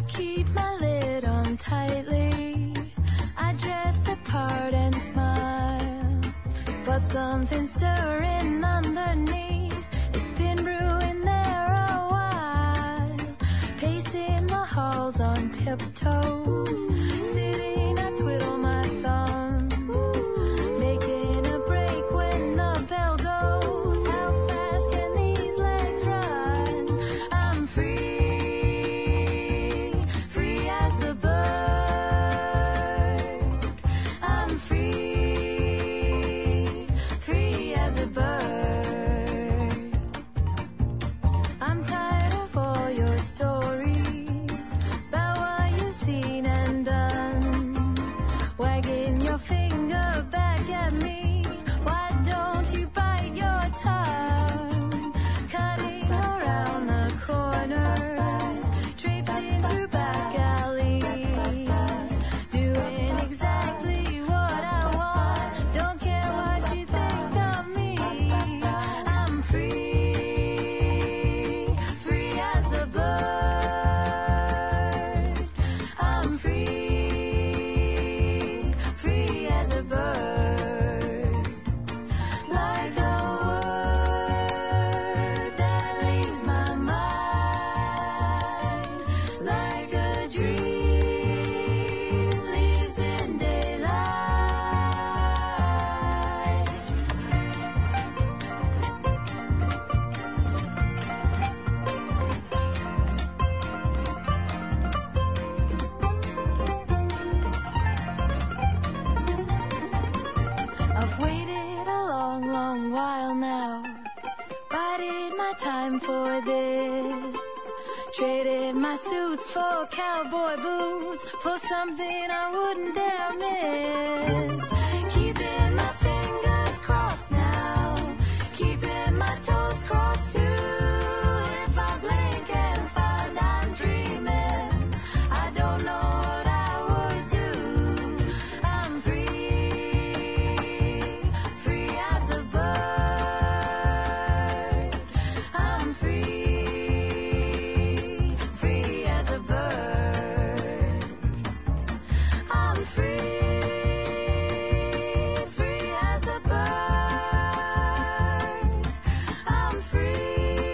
keep my lid on tightly. I dress the part and smile, but something's stirring underneath. It's been brewing there a while. Pacing the halls on tiptoes, sitting I twiddle my thumbs, making a break when the bell goes. How fast can these legs run? I'm free, free as a bird. I'm free, free as a bird. I'm tired of all your stories about what you've seen and done, wagging your finger back at me. Why don't you bite your tongue? Cutting around the corners, traipsing through back alleys, doing exactly what I want. Don't care what you think of me. I'm free, free as a bird. I'm free, free as a bird. Like a word that leaves my mind, like a dream leaves in daylight. I've waited a long, long while now, bided my time for this. Traded my suits for cowboy boots, for something I wouldn't dare miss. Keeping my fingers crossed now, keeping my toes crossed too. If I blink and find I'm dreaming, I don't know what I would do. I'm free, free as a bird. I'm free, free as a bird. I'm free, free as a bird. I'm free,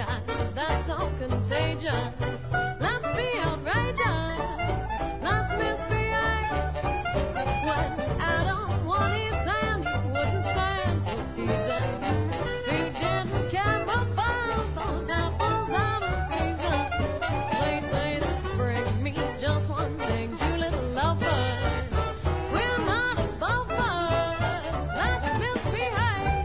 sunshine that's so contagious. Let's be outrageous. Let's misbehave. When Adam wanted sand, he wouldn't stand for teasing. He didn't care about those apples out of season. They say that spring means just one thing, two little lovers. We're not above us. Let's misbehave.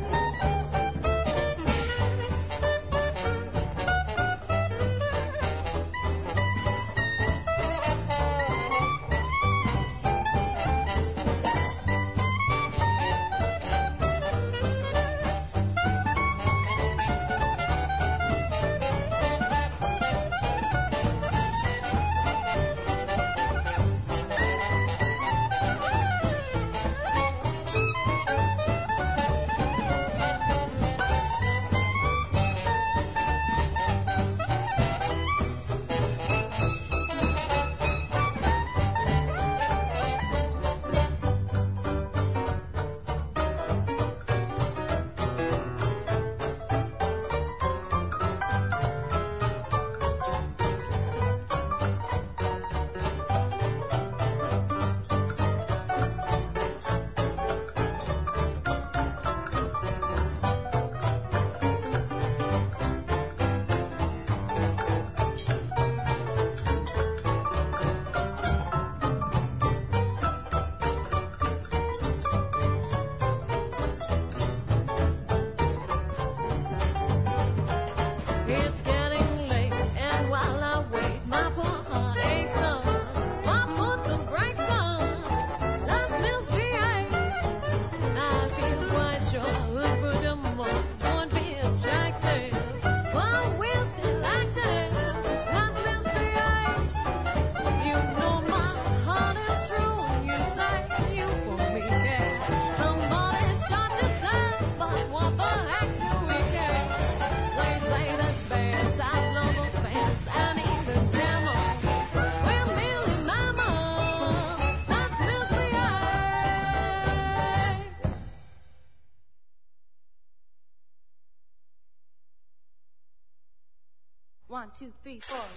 It's getting late, and while I wait, my poor heart aches up. I put the brakes on. Let's misbehave. I feel quite sure furthermore won't be attractive, but we're still active. Let's misbehave. You know my heart is true. You say you for me care. Somebody shot you down, but what the heck do we care? They say that bears have lover fans and even demos. We're merely mammals. Let's misbehave. One, two, three, four.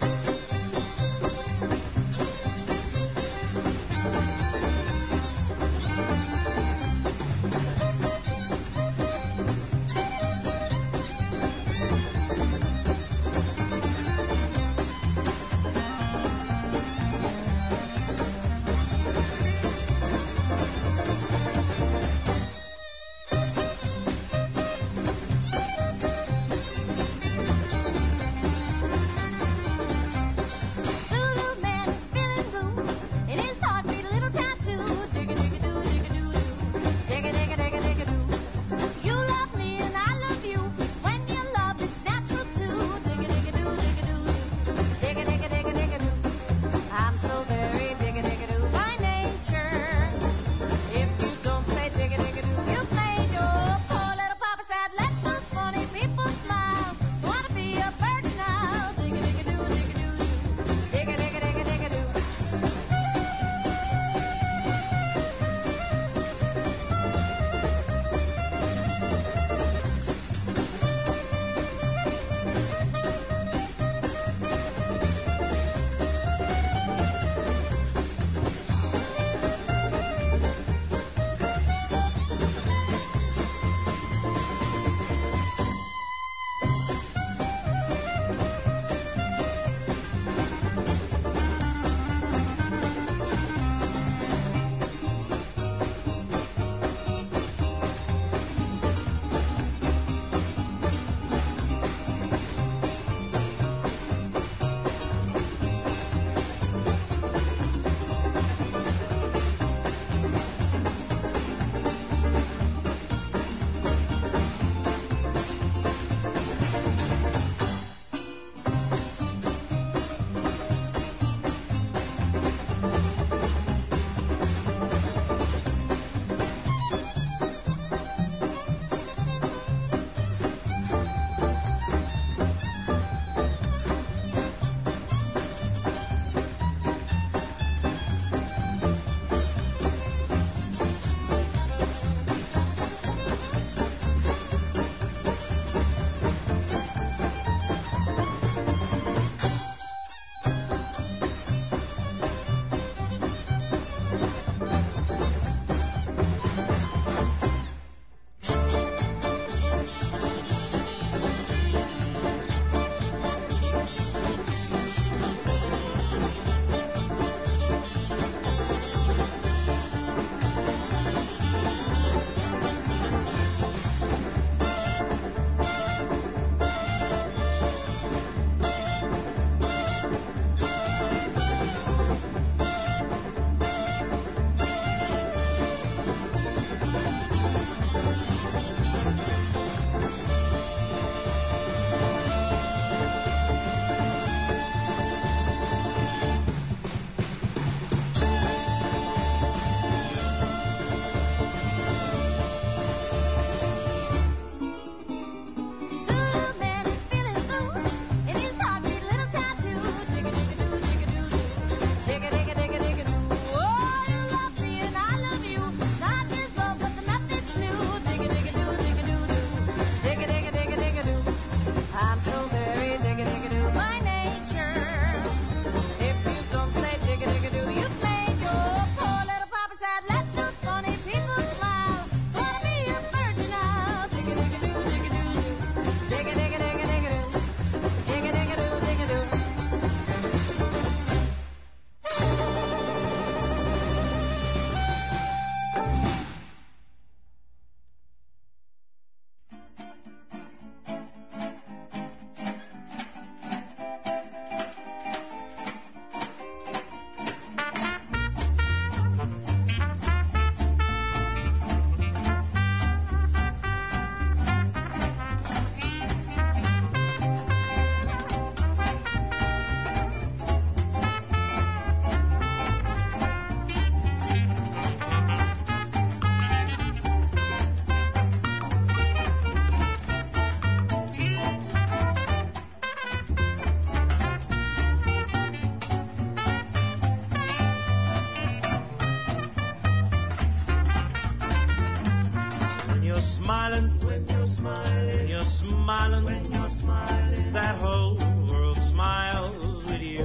smiling, that whole world smiles with you.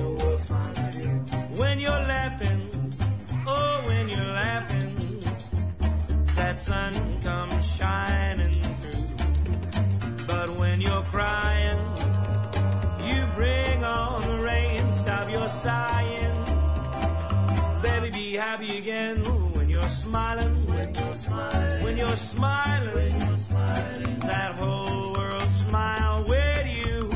When you're laughing, oh, when you're laughing, that sun comes shining through. But when you're crying, you bring on the rain, stop your sighing. Baby, be happy again when you're smiling, when you're smiling, when you're smiling, that whole world smile with you.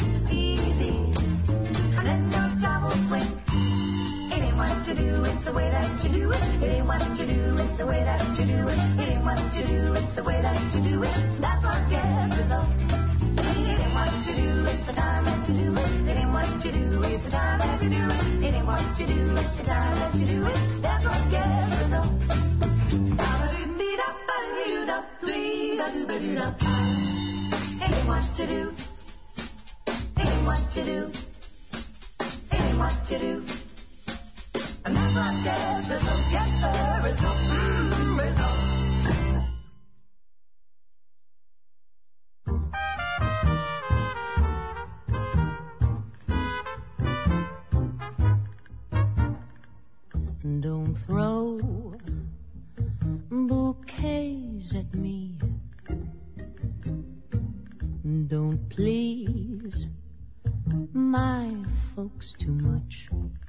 It's the way you do, every time that you do it, there's no guess, no. Ain't what to do, ain't what you do, ain't what you do. And that's what yes, there's no yes, there is no, there's no. Don't throw bouquets at me. Don't please my folks too much.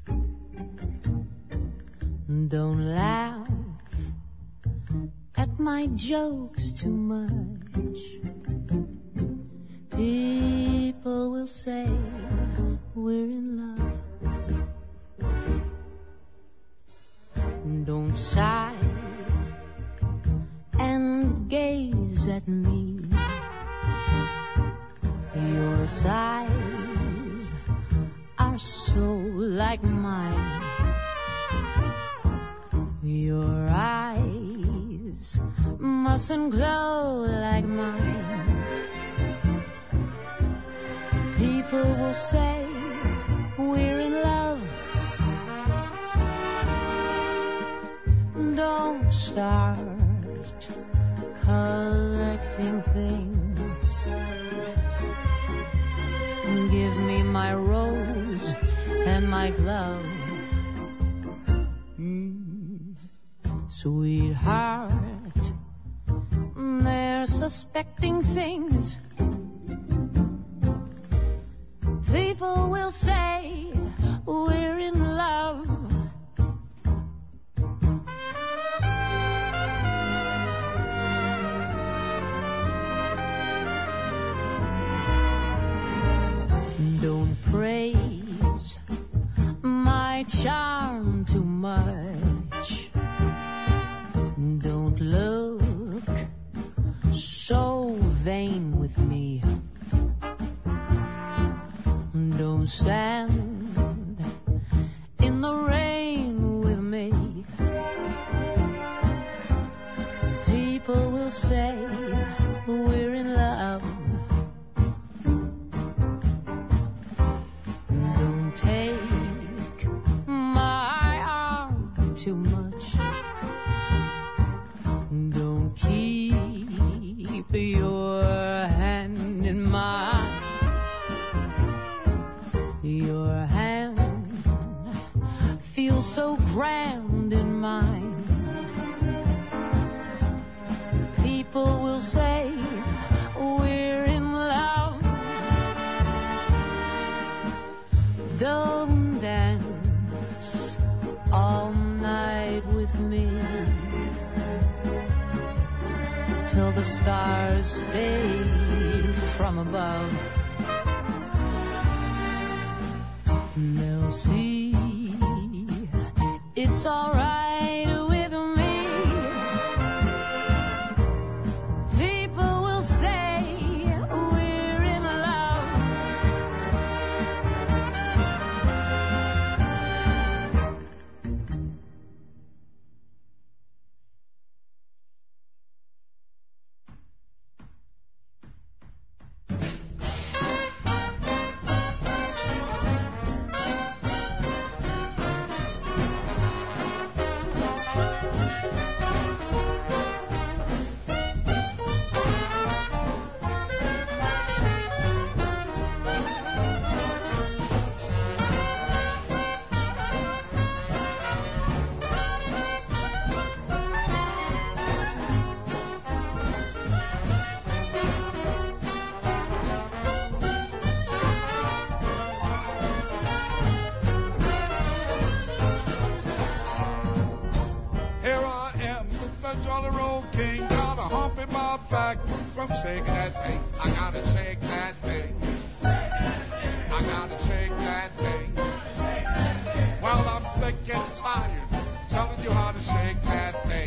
Don't laugh at my jokes too much. People will say we're in love. Don't sigh and gaze at me. Your sighs are so like mine. Your eyes mustn't glow like mine. People will say we're in love. Don't start collecting things. Give me my rose and my glove. Sweetheart, they're suspecting things. People will say we're in love. Don't praise my charm too much. Don't look so vain with me. Don't stand in the rain with me. People will say we're in love. Don't take my arm too much. Don't keep your hand in mine. Your hand feels so grand in mine. People will say we're in love. Don't dance all night with me till the stars fade from above. They'll see it's all right with me. People will say we're in love. Jolly Roll King, got a hump in my back from shaking that thing. I gotta shake that thing. I gotta shake that thing. Well, I'm sick and tired telling you how to shake that thing.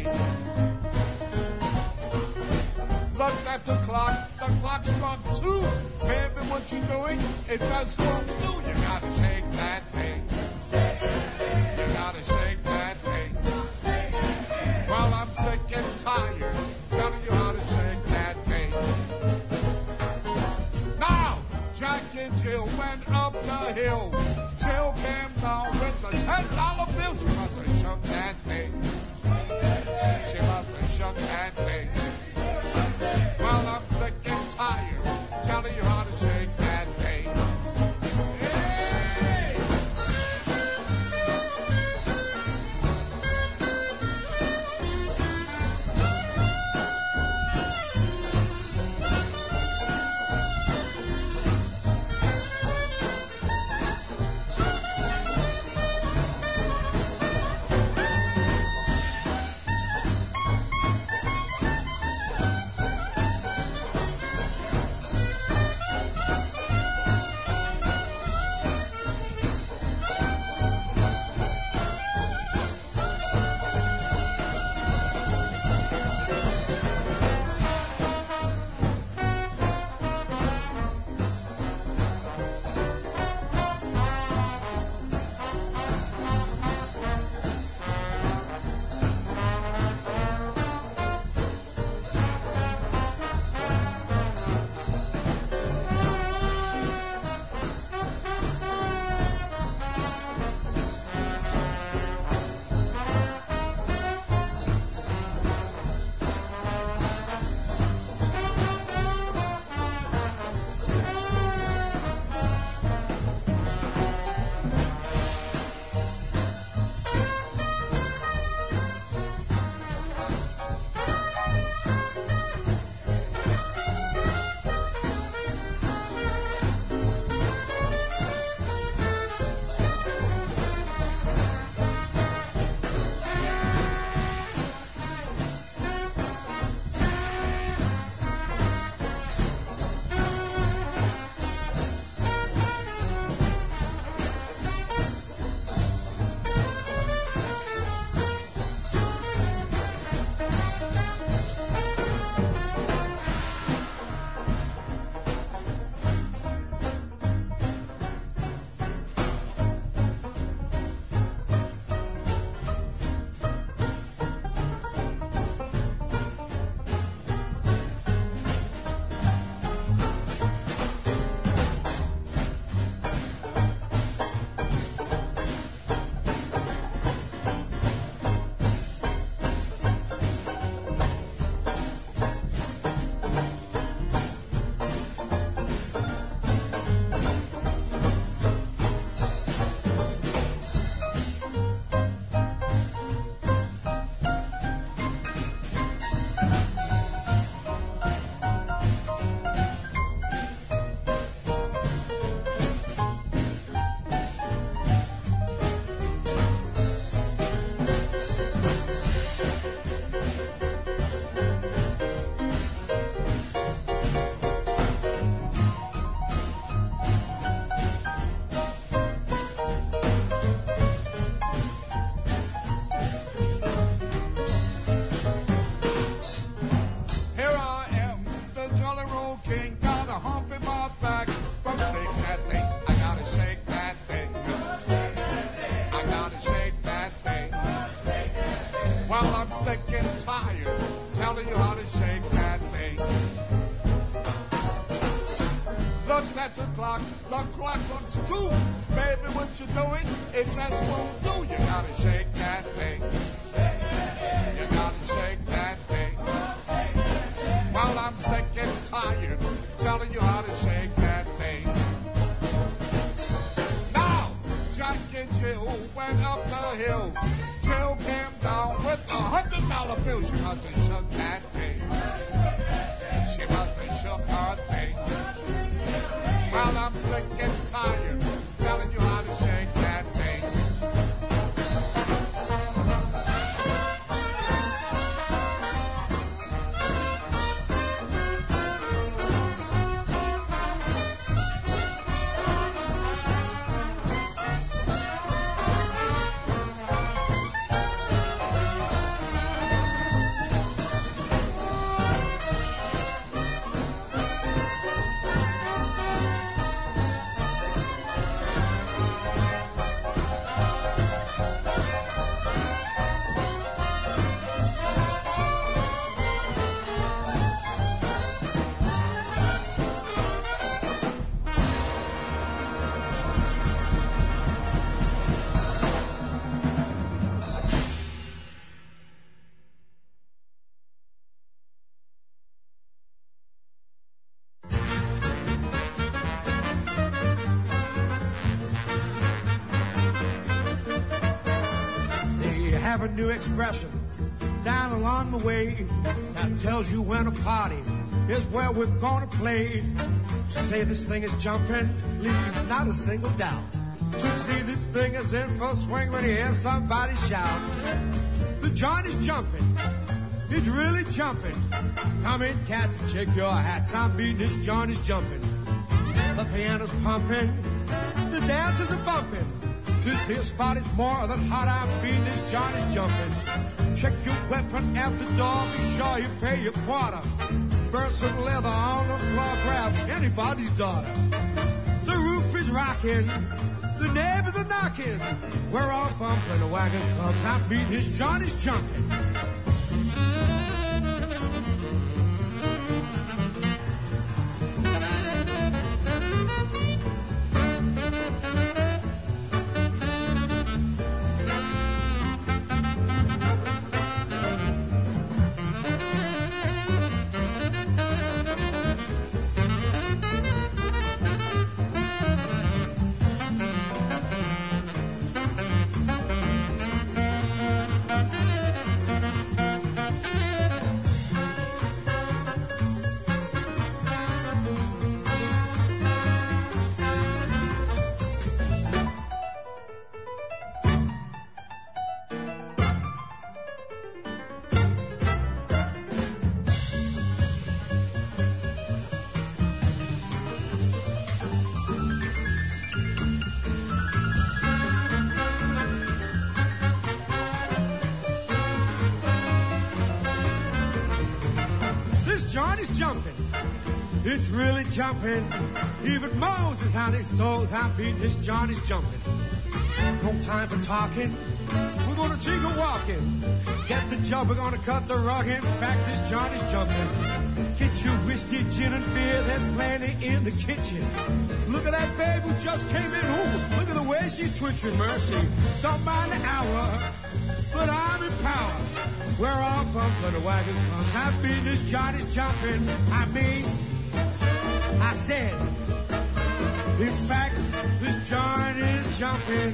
Look at the clock struck 2. Baby, what you doing? It just struck 2. You gotta shake that thing. the hill. Jill came down with a $10 bill. She must have shook that thing. She must have shook that thing. Well, I'm sick and tired telling you how to shake that thing. The clock looks two. Baby, what you doing? It just won't do. You gotta shake that thing. You gotta shake that thing. Well, I'm sick and tired telling you how to shake that thing. Now, Jack and Jill went up the hill. Jill came down with $100 bill. She must have shook that thing. She must have shook her thing. Well, I'm sick and tired telling you how to shake that thing. a new expression down along the way that tells you when a party is where we're gonna play. To say this thing is jumping leaves not a single doubt. To see this thing is in full swing when you hear somebody shout. The joint is jumping, it's really jumping. Come in, cats, and shake your hats. I'm beating, this joint is jumping. The piano's pumping, the dancers are bumping. This here spot is more than hot. I'm beating, this joint is jumping. Check your weapon at the door, be sure you pay your quarter. Burn some leather on the floor, grab anybody's daughter. The roof is rocking, the neighbors are knocking. We're all bumping, the wagon comes. I'm beating, this joint is jumping. It's really jumping. Even Moses on his toes. I'm beating, this joint is jumping. No time for talking. We're gonna take a walking. Get the job, we're gonna cut the rug. In fact, this joint is jumping. Get your whiskey, gin, and beer. There's plenty in the kitchen. Look at that babe who just came in. Ooh, look at the way she's twitching. Mercy, don't mind the hour, but I'm in power. We're all bumping, the wagon comes. I'm beating, this joint is jumping. I said, in fact, this joint is jumping.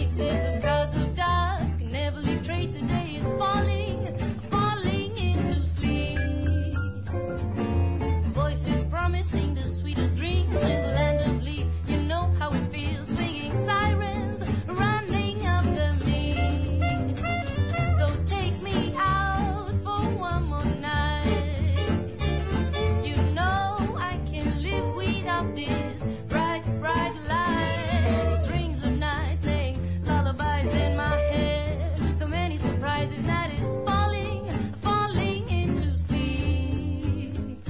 faces, the scars of dusk never leave traces. Day is falling, falling into sleep. Voices promising the sweetest dreams in the land of Lee. You know how it feels, swinging sirens, running after me. So take me out for one more night. You know I can live without this bright, bright light. Strings of night playing lullabies in my head. So many surprises, night is falling, falling into sleep.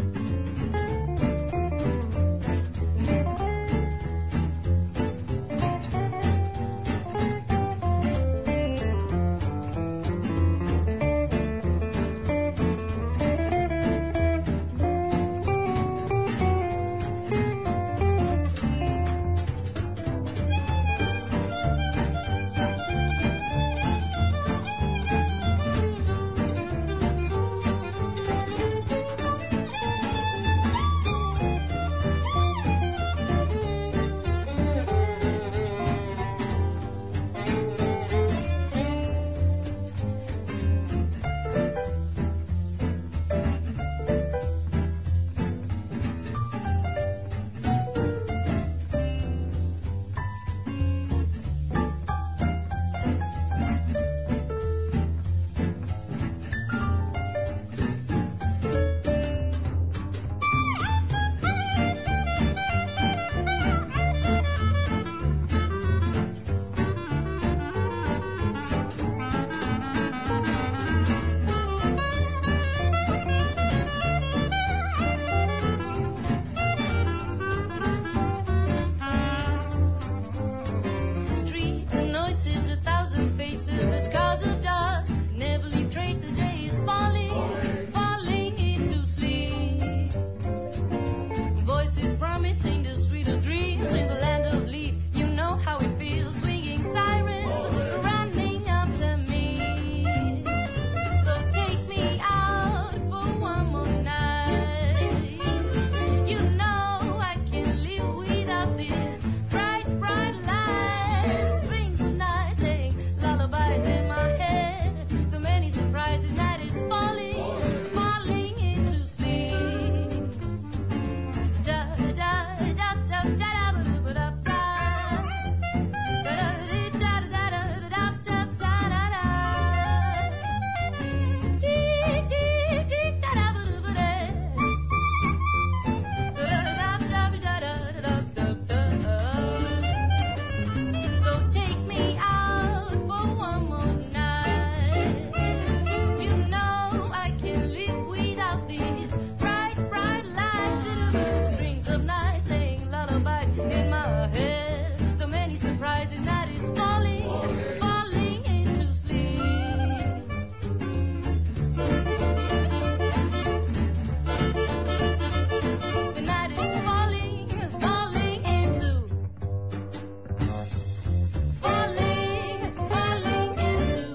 Streets and noises, a thousand faces, the scars of dust never leave traces. Day is falling, falling into sleep. Voices promising the sweetest dreams in the land of Lee. You know how it feels, swinging sirens, running after me. So take me out for one more night. You know I can live without this bright, bright light. Strings of night playing lullabies in my head. So many surprises, night is falling, falling into sleep. Da da da da da da da da da. So take me out for one more night. You know I can live without these bright, bright lights. Strings of night playing lullabies in my head. So many surprises, night is falling, falling into sleep. The night is falling, falling into falling, falling into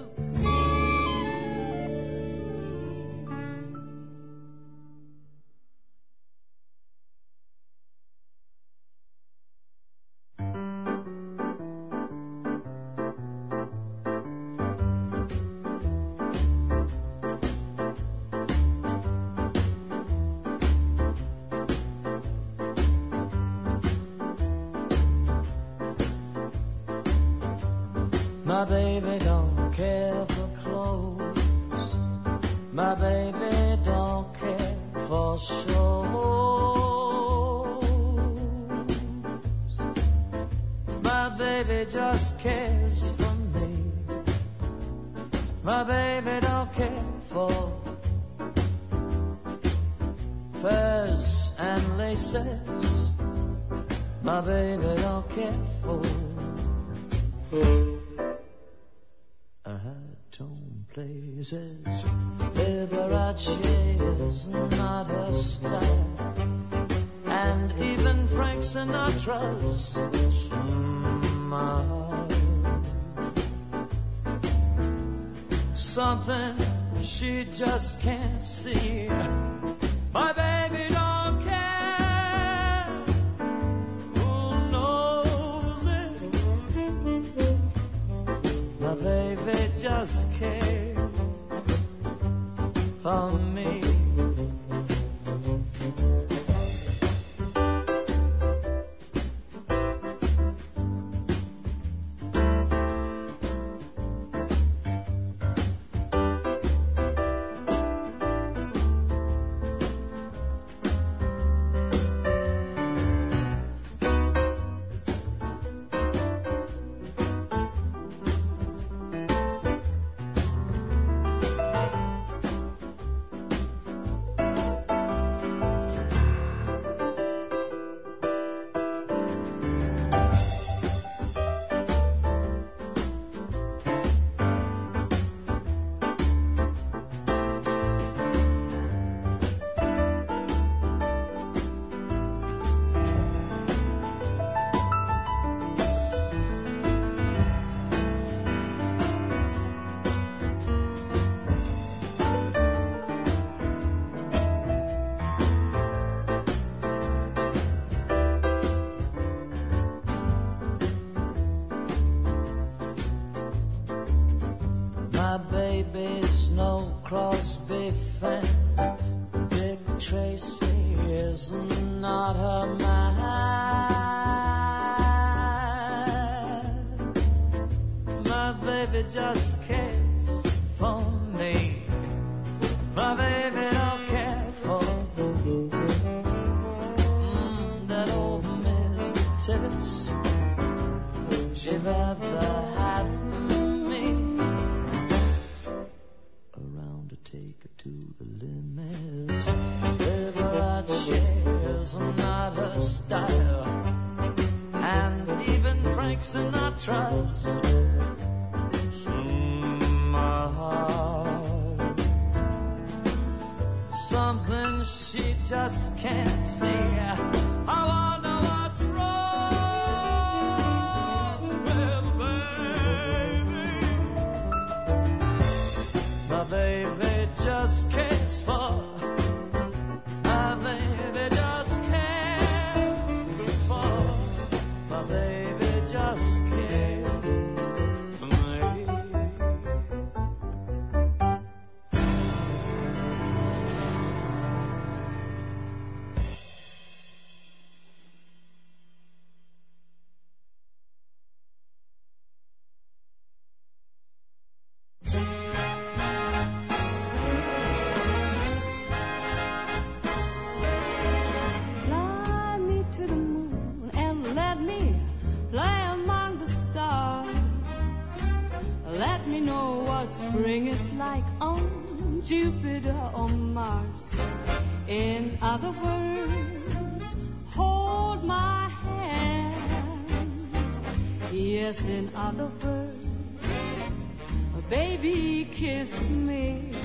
My baby don't care for clothes. My baby don't care for shows. My baby just cares for me. My baby don't care for furs and laces. My baby don't care for high-tone places. Liberace is not her style, and even Frank Sinatra's smile. Something she just can't see. My baby don't care. Who knows it? baby Snow Crosby fan. Dick Tracy is not her man. My baby just cares for me. My baby don't care for that old Mr. Tibbetts. She'd rather have me around to take her to the limits. Liberace is not her style, and even Frank Sinatra's my heart. Something she just can't see. I wonder what's wrong with baby. My baby just cares for. My baby just cares for. My baby just cares for me. Fly me to the moon and let me play among the stars. Let me know what spring is like on Jupiter or Mars. In other words, hold my hand. Yes, in other words, baby, kiss me.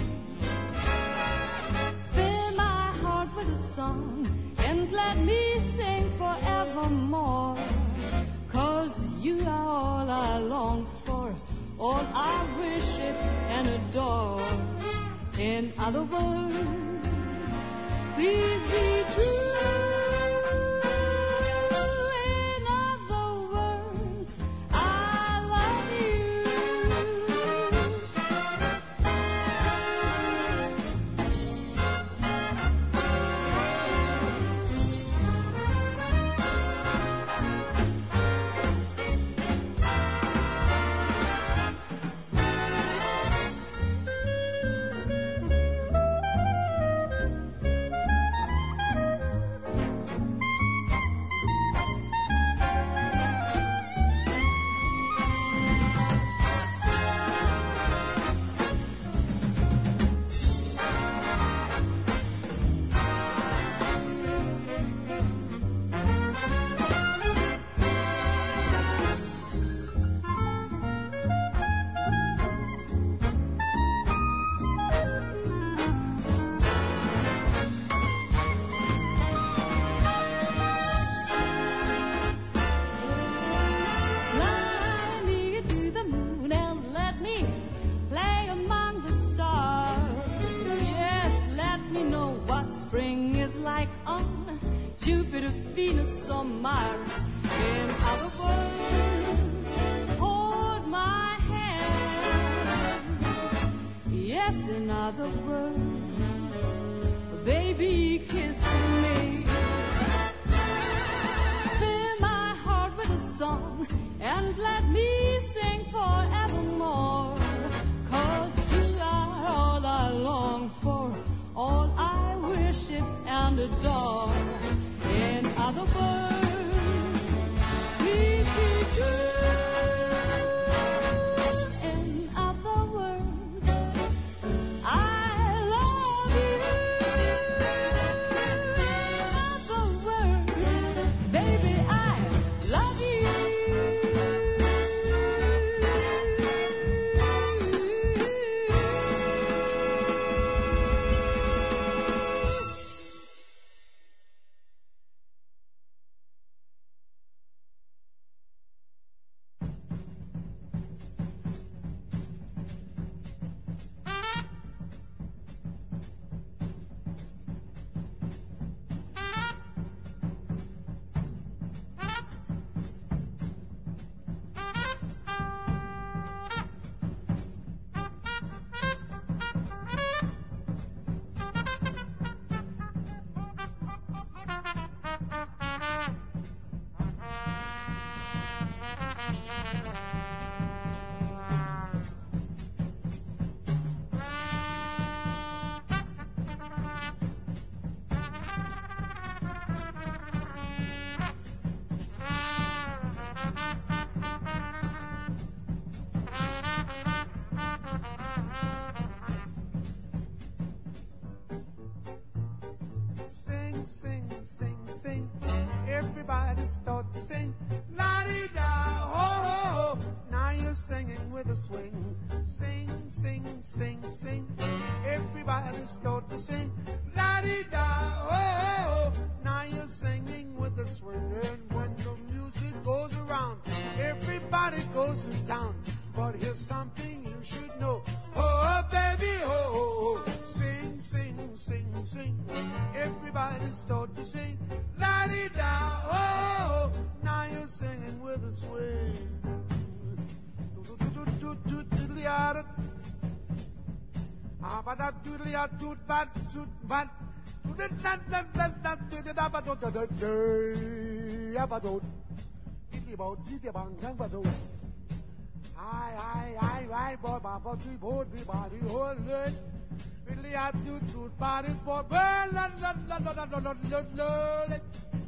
Fill my heart with a song and let me sing forevermore. 'Cause you are all I long for, all I worship and adore. In other words, please be true. In other words, I love you. Fly me to the moon and let me play among the stars. Yes, let me know what spring is like on Jupiter, Venus, or Mars. In other words, hold my hand. Yes, in other words, baby, kiss me. Fill my heart with a song and let me sing forevermore. 'Cause you are all I long for, all I worship and adore. In other words, please be true. In other words, I love you. In other words, baby, I love you. everybody start to sing. La-dee-da, ho-ho-ho. Now you're singing with a swing. Sing, sing, sing, sing. Everybody start to sing. La-dee-da, ho-ho-ho. Now you're singing with a swing. And when the music goes around, everybody goes to town. But here's something you should know. Oh, baby, oh, sing, sing, sing, sing. Everybody start to sing. La-dee-da, oh, now you're singing with a swing. Ai, boy, baba, three board, be body, hold it. Really, I do, body, boy, it.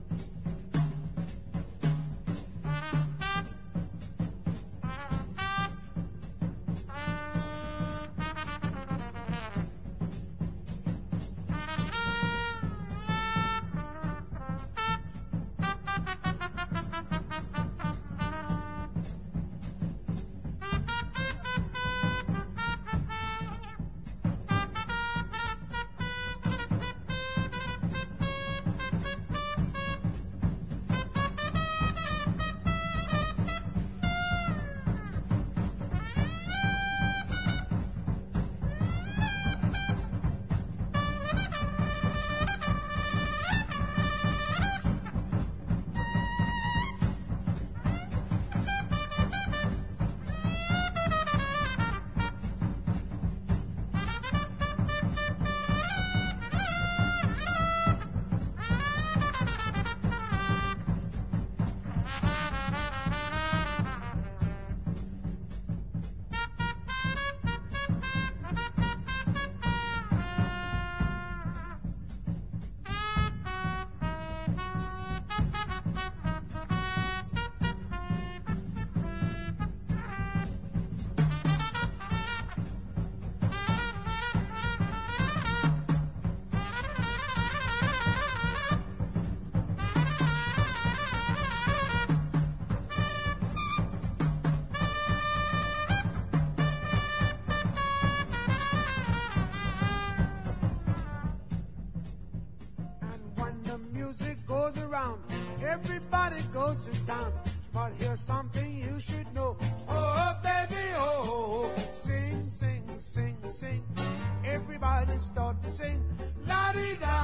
Everybody goes to town, but here's something you should know. Oh, baby, oh, sing, sing, sing, sing. Everybody start to sing. La-dee-da,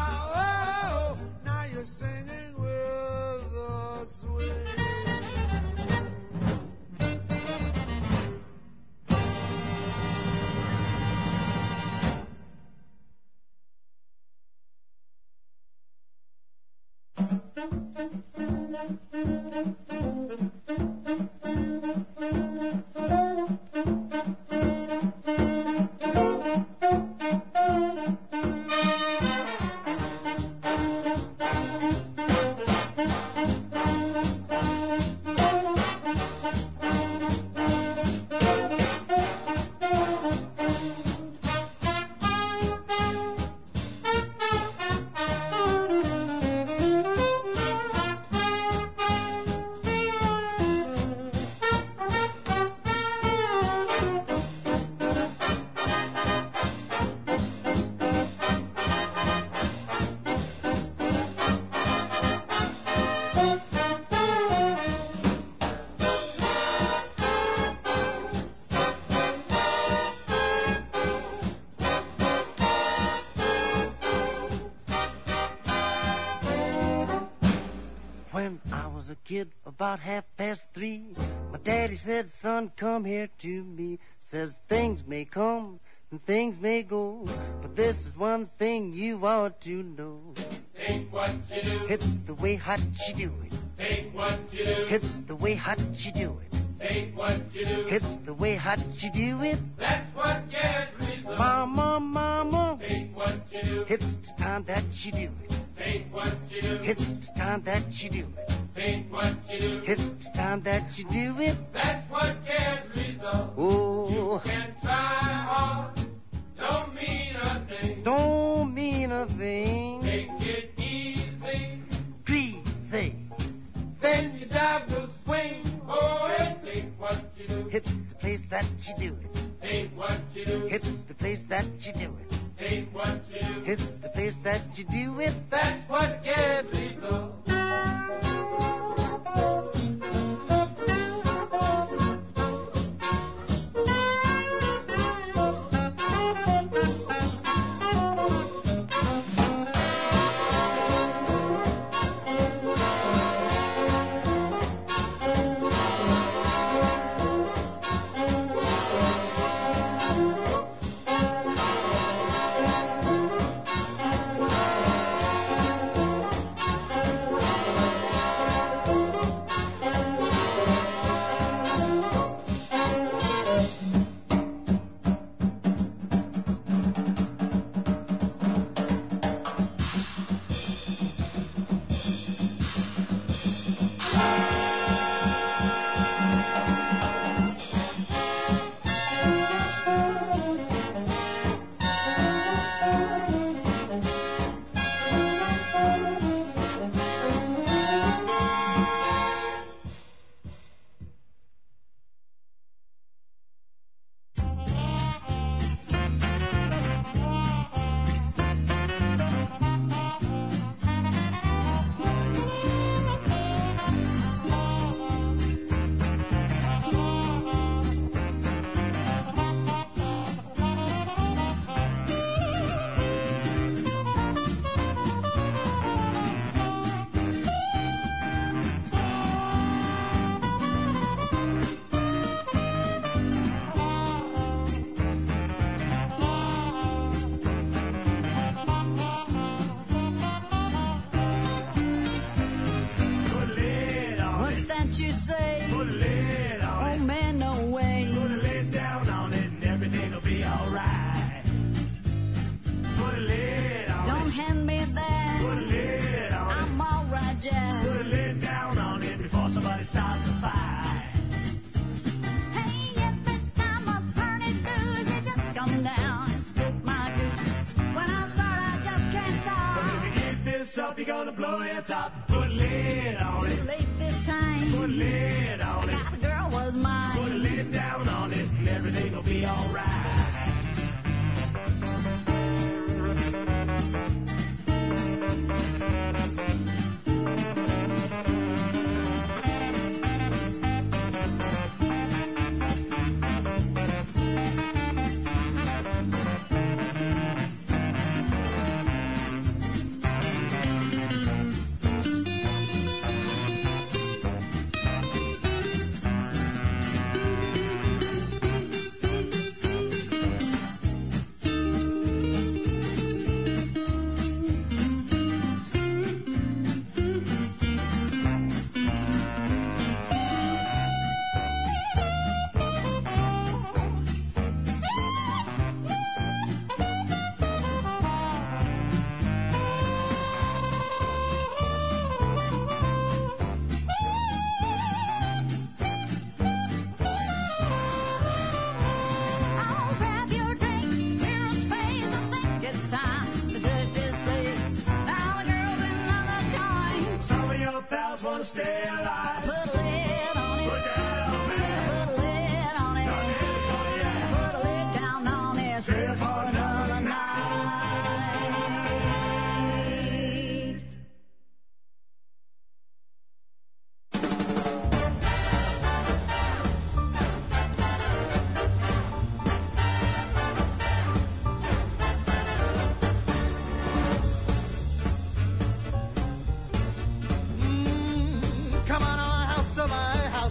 oh, now you're singing with a swing. About 3:30, my daddy said, son, come here to me. Says things may come and things may go, but this is one thing you ought to know. Take what you do. It's the way hot you do it. Take what you do. It's the way hot you do it. Take what you do. It's the way hot you do it. That's what gets results. Mama, mama. Take what you do. It's the time that you do it. Take what you do. It's the time that you do it. Take what you do. It's the time that you do it. That's what gets results. Oh. You can try hard. Don't mean a thing. Don't mean a thing. Take it easy. Greasy. Then you dive to swing. Oh, it ain't what you do. It's the place that you do it. Ain't what you do. It's the place that you do it. Ain't what you do. It's the place that you do it. That's what gets me so. You're gonna blow your top. Put a lid on it. Too late this time. Put a lid on it. I got the girl was mine. Put a lid down on it, and everything will be alright. Wanna stay alive. Put a lid on it. Put that on me. Put a lid on it. Put a lid down on it. Save it for another night. Come on, our house of my house.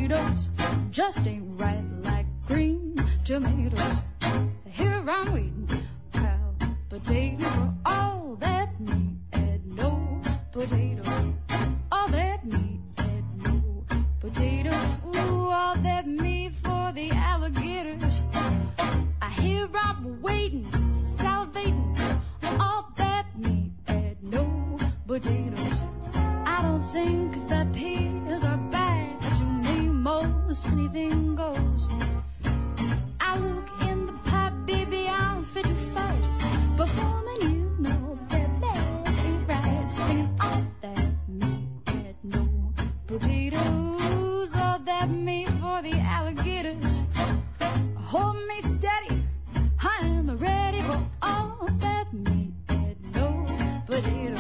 potatoes just ain't right like green tomatoes. Here I'm waiting, pal, potato for all that meat and no potatoes. All that meat and no potatoes. Ooh, all that meat for the alligators. I hear I'm waiting, salivating, all that meat and no potatoes. I don't think that peas are bad to me, most anything goes. I look in the pipe, baby, I'm fit to fight. Performing, you know that bass ain't right. Singing all that meat and no potatoes. All that meat for the alligators. Hold me steady, I'm ready for all that meat and no potatoes.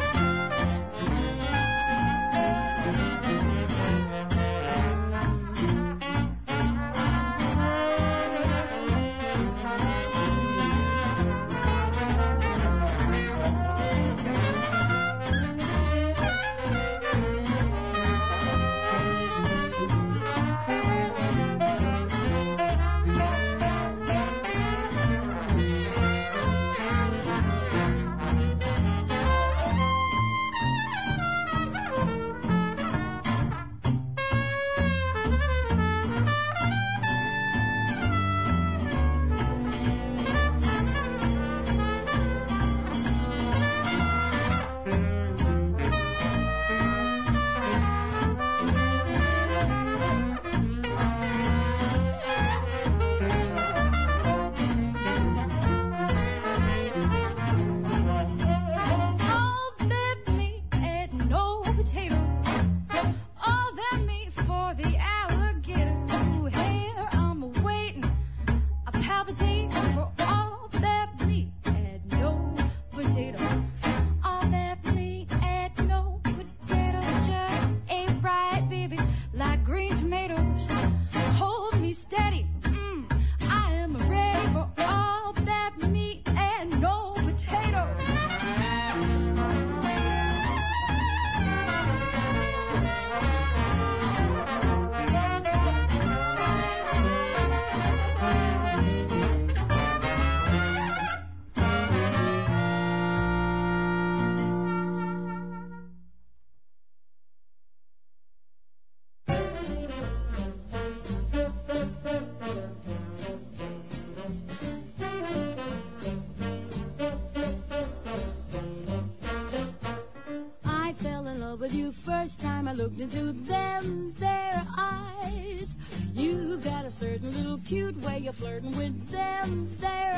First time I looked into them, their eyes. You got a certain little cute way of flirting with them, their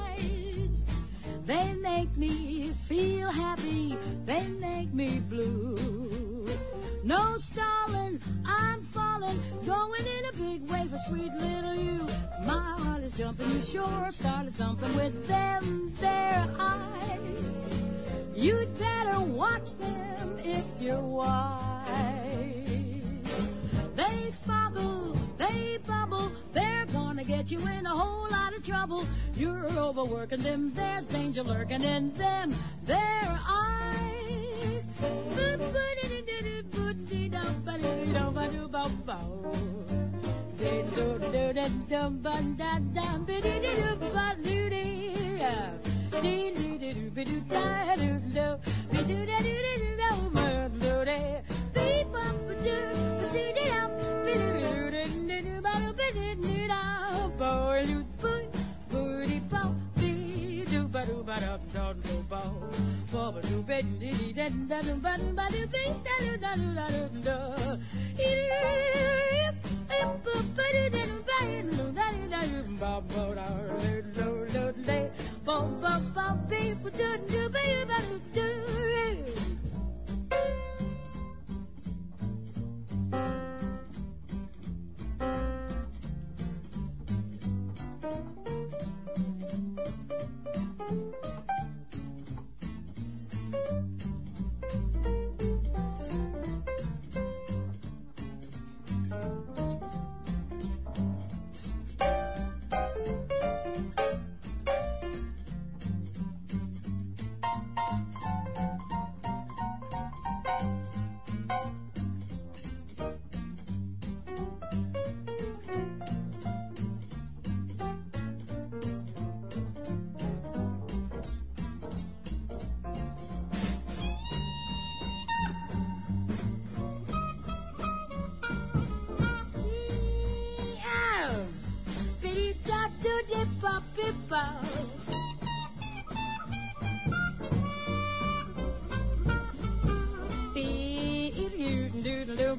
eyes. They make me feel happy, they make me blue. No stalling, I'm falling, going in a big way for sweet little you. My heart is jumping, you sure started thumping with them, their eyes. You'd better watch them if you're wise. They sparkle, they bubble, they're gonna get you in a whole lot of trouble. You're overworking them, there's danger lurking in them, their eyes.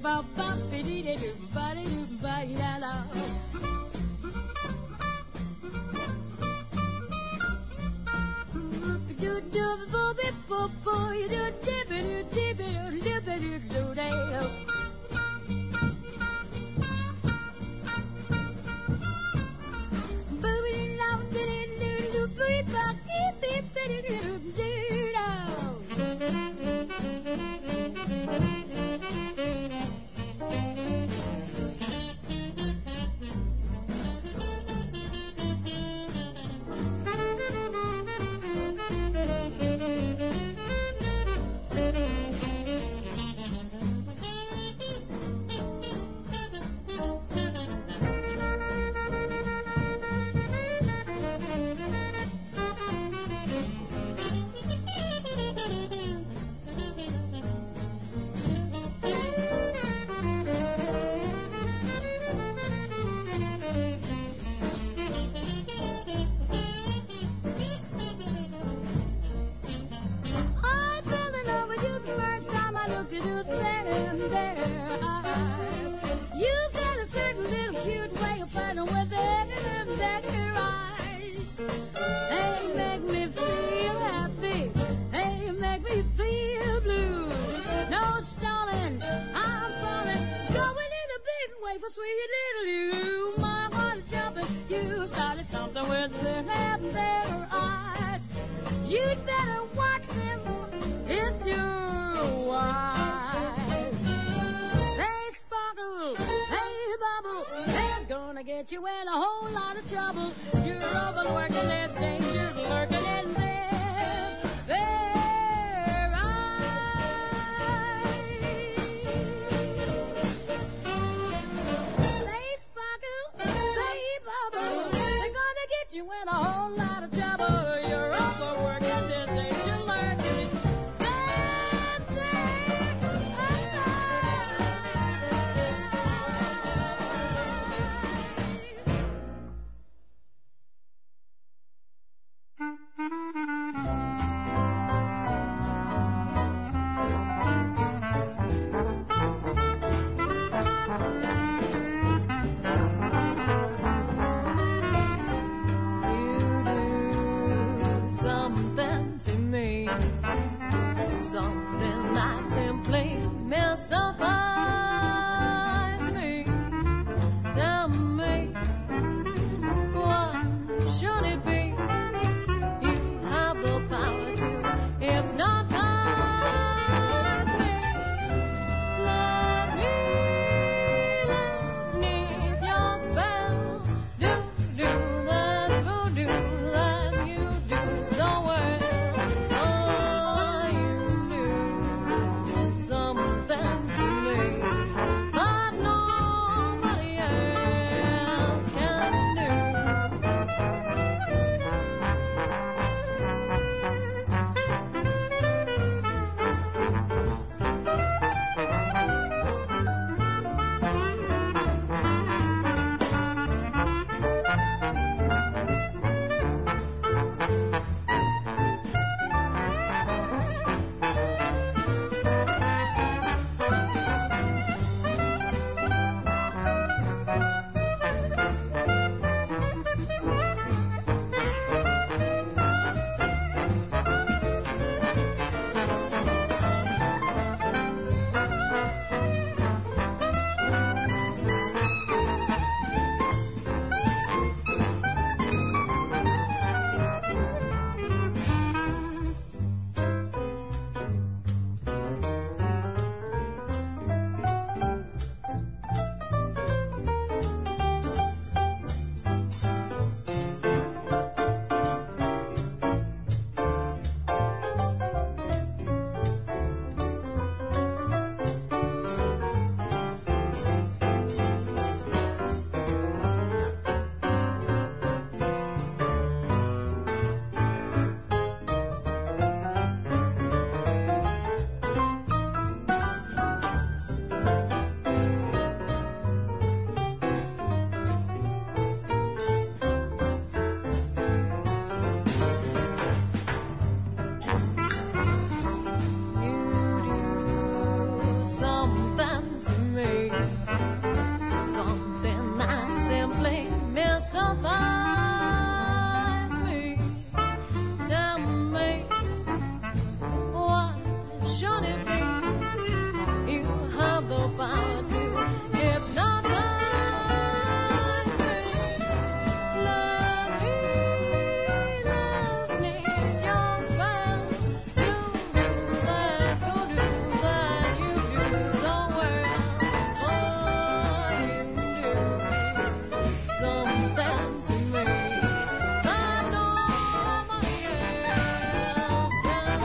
I fell in love with you the first time I looked into their eyes. You've got a certain little cute way of flirting with their eyes. They make me feel happy. They make me feel blue. No stalling, I'm falling, going in a big way for sweet little you. My heart is jumping. You started something with their eyes. You'd better watch them if you're wise. They sparkle, they bubble, they're gonna get you in a whole lot of trouble. You're overworking, there's danger lurking in their eyes. They sparkle, they bubble, they're gonna get you in a whole lot of trouble. You're overworking, there's danger lurking in their eyes. me. Something that simply mystifies me. Tell me, what should it be? You have the power to hypnotize me. Love me, your spell. You do that, go do that, you do so well. Oh, you do something to me that nobody else can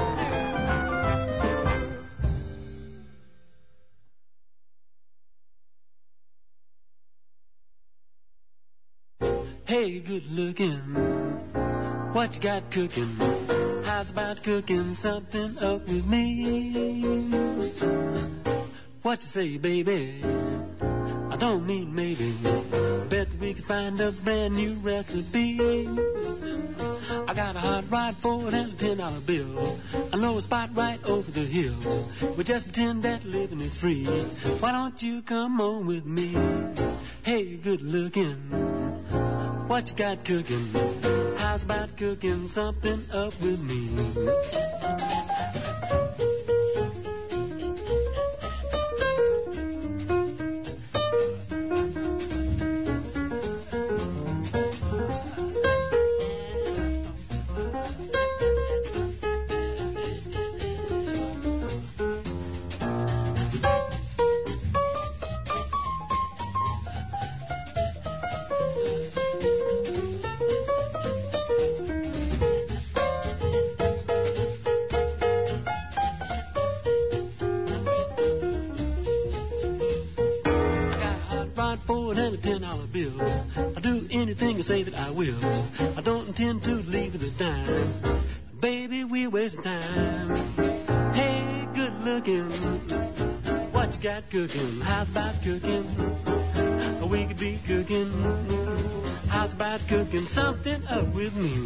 do. Hey, good looking, what you got cooking? How's about cooking something up with me? What you say, baby? I don't mean maybe. Bet we could find a brand new recipe. I got a hot rod for it and a $10 bill. I know a spot right over the hill. We just pretend that living is free. Why don't you come on with me? Hey, good looking, what you got cooking? How's about cooking something up with me? And a $10 bill. I'll do anything you say that I will. I don't intend to leave with a dime. Baby, we're wasting time. Hey, good looking, what you got cooking? How's about cooking? We could be cooking. How's about cooking something up with me?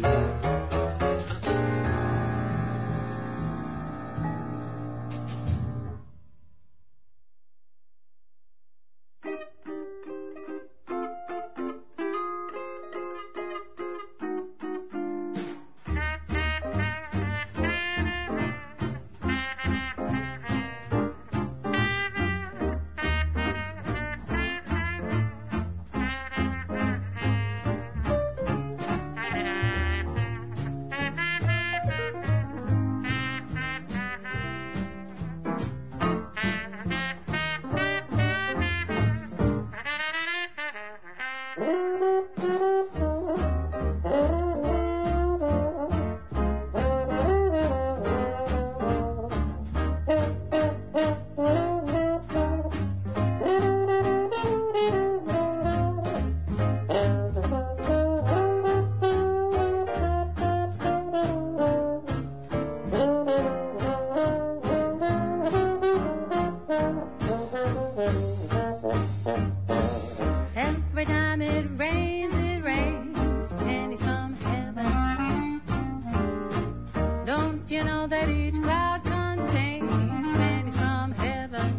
Every time it rains, pennies from heaven. Don't you know that each cloud contains pennies from heaven?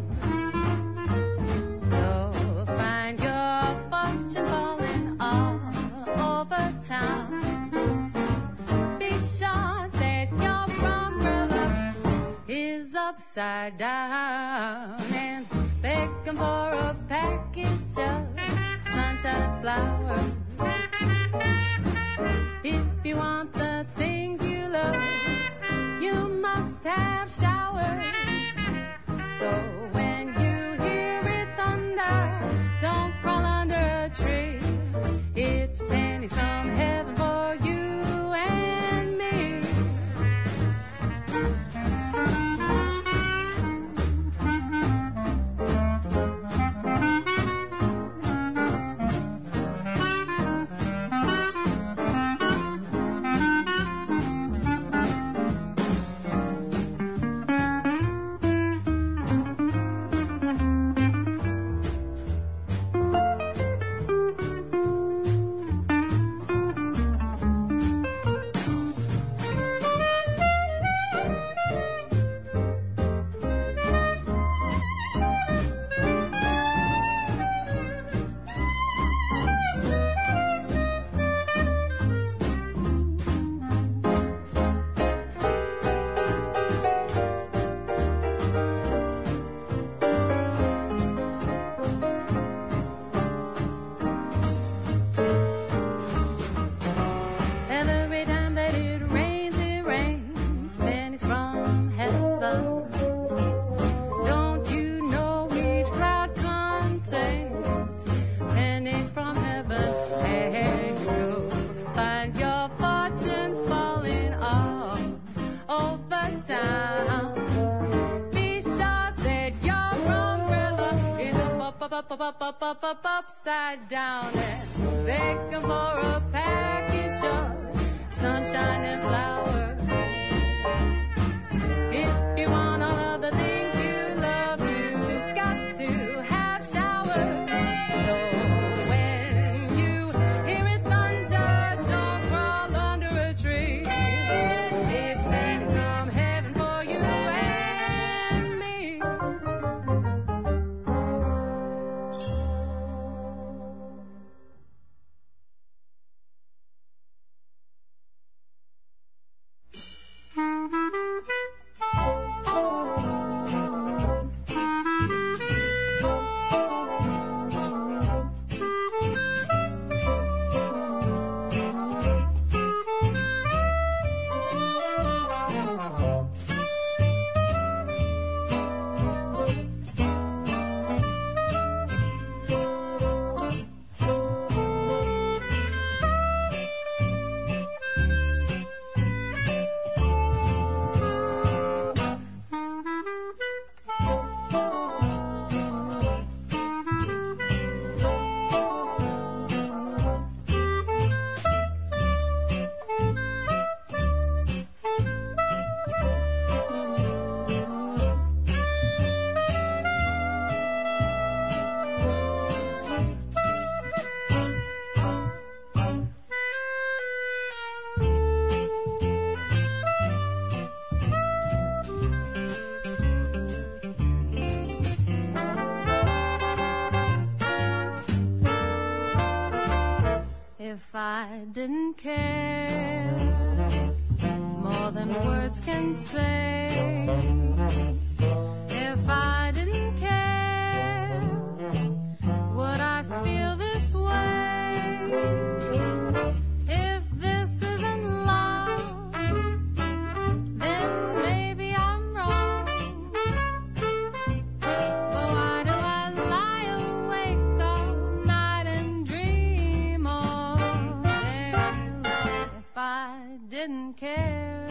You'll find your fortune falling all over town. Be sure that your umbrella is upside down and begging for a package of sunshine and flowers. If you want the things you love, you must have showers. So when you hear it thunder, don't crawl under a tree. It's pennies from heaven for you and me. upside down and begging for a package of sunshine and flowers. If you want all of the things you love, you've got to have showers. So when you hear it thunder, don't crawl under a tree. It's raining from heaven for you and me. If I didn't care more than words can say, if I didn't care, would I feel this way? If this isn't love, then maybe I'm wrong. But why do I lie awake all night and dream all day? If I didn't care,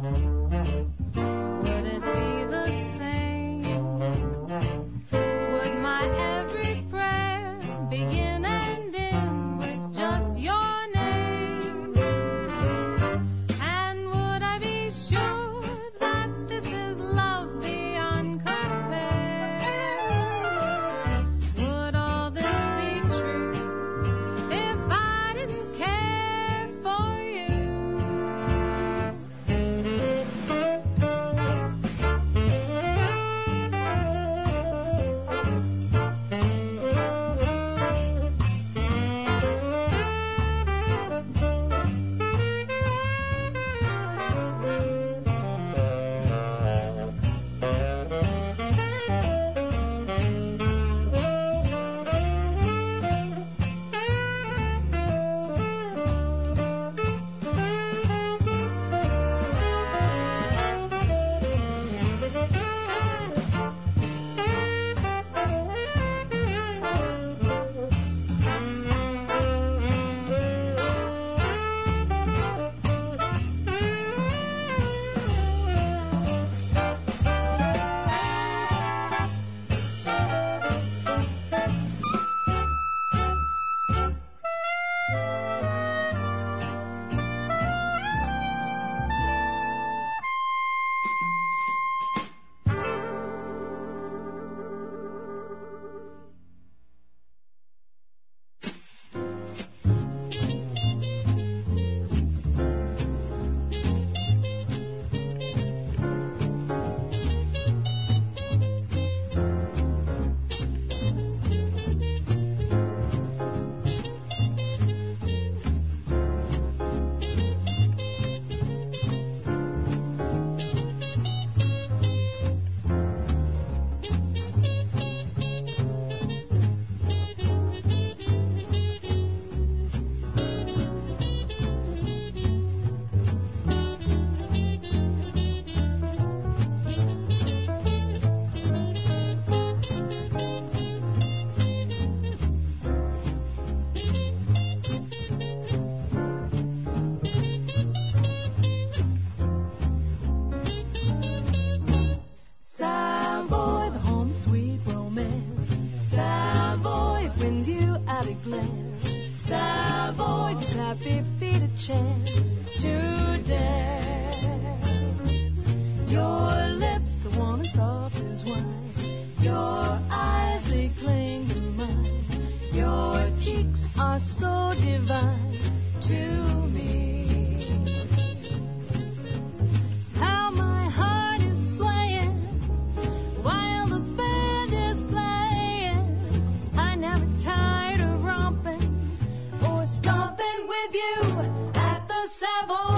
would it be the same? Would my every prayer begin and end with just your name? And would I be sure that this is love beyond compare? Would all this be true if I didn't care for you? glare. Savoy, his happy feet a chance to dance. Your lips are warm and soft as wine. Your eyes, they cling to mine. Your cheeks are so divine to me. How my heart is swaying while the band is playing. I never tired of romping or stomping with you at the Savoy.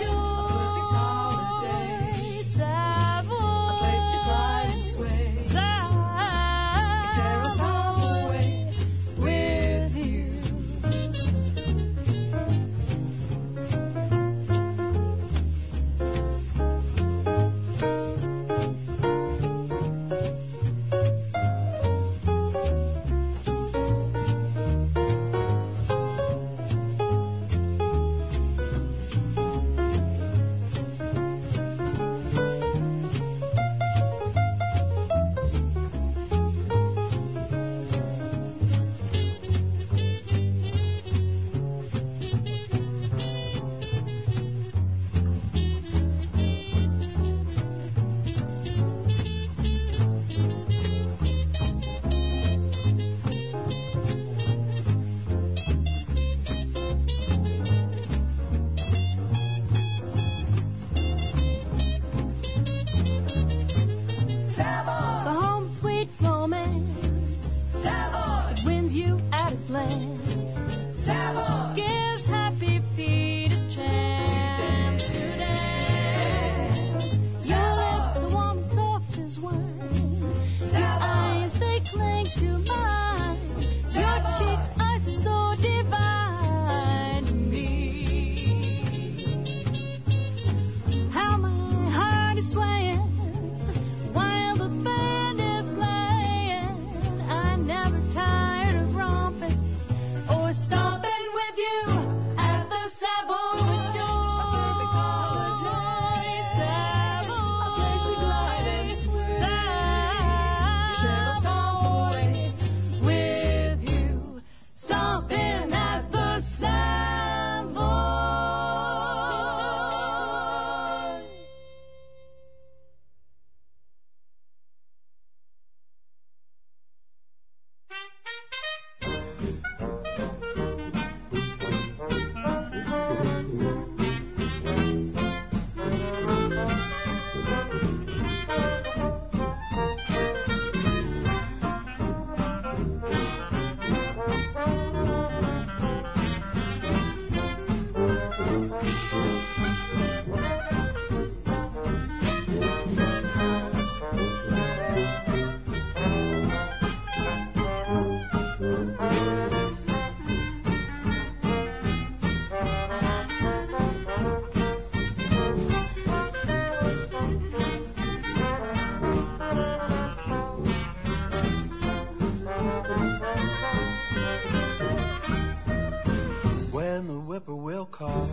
When the whippoorwill calls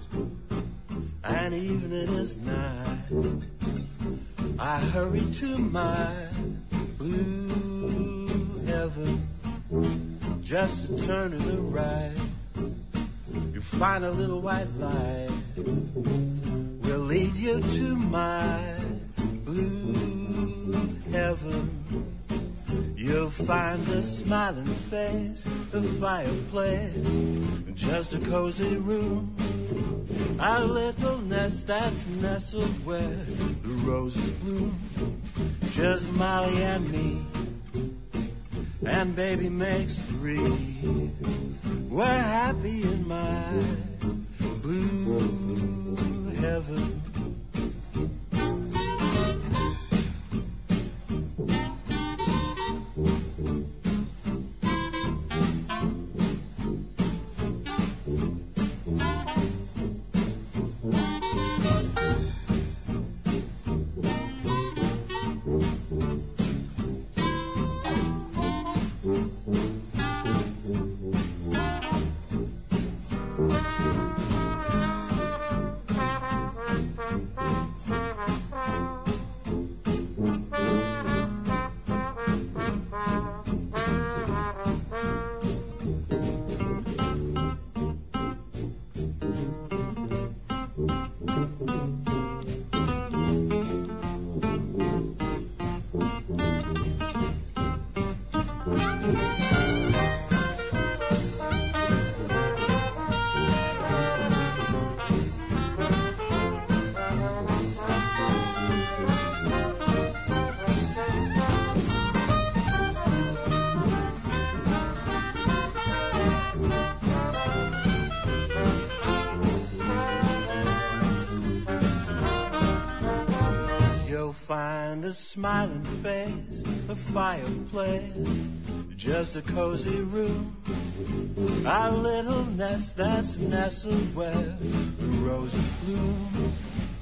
and evening is nigh, I hurry to my blue heaven. Just to turn to the right, you find a little white light will lead you to my blue heaven. You'll find a smiling face, a fireplace, just a cozy room, a little nest that's nestled where the roses bloom. Just Molly and me, and baby makes three. We're happy in my blue heaven. a smiling face, a fireplace, just a cozy room, a little nest that's nestled where the roses bloom.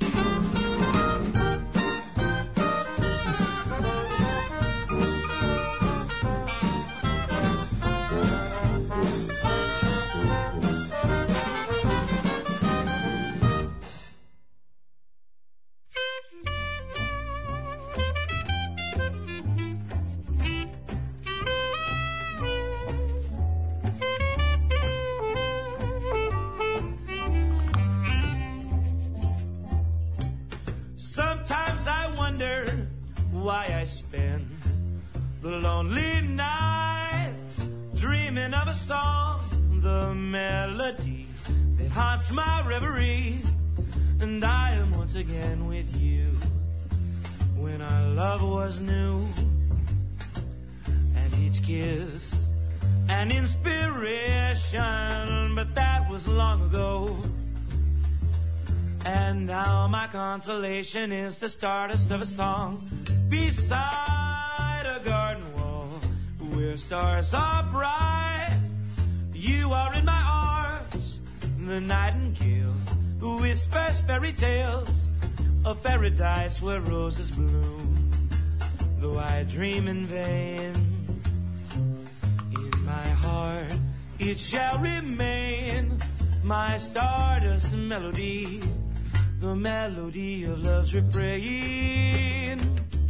Why I spend the lonely night dreaming of a song, the melody that haunts my reverie. And I am once again with you when our love was new, and each kiss an inspiration, but that was long ago. And now my consolation is the stardust of a song beside a garden wall where stars are bright. You are in my arms, the nightingale who whispers fairy tales of paradise where roses bloom. Though I dream in vain, in my heart it shall remain my stardust melody, the melody of love's refrain.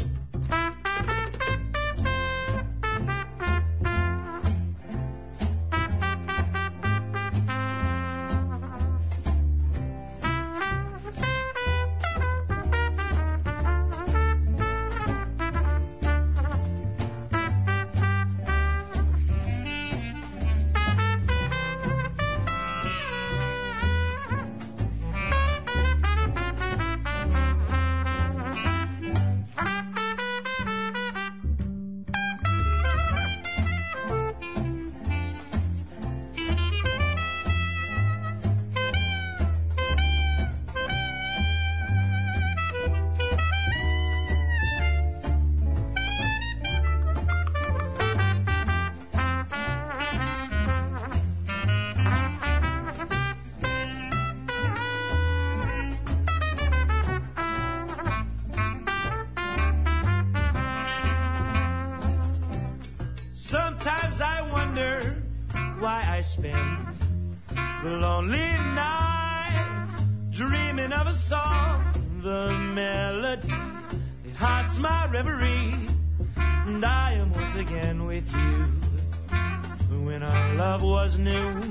Sometimes I wonder why I spend the lonely night dreaming of a song, the melody that haunts my reverie. And I am once again with you when our love was new,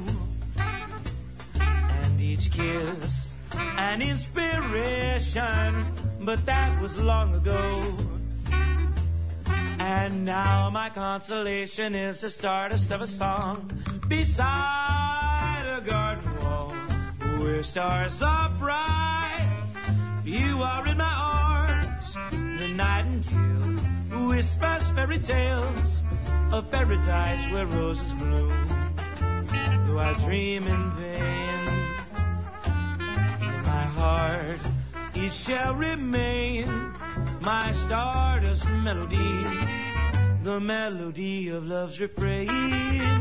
and each kiss an inspiration, but that was long ago. And now my consolation is the stardust of a song beside a garden wall where stars are bright. You are in my arms, the nightingale who whispers fairy tales of paradise where roses bloom. Though I dream in vain, in my heart it shall remain my stardust melody, the melody of love's refrain.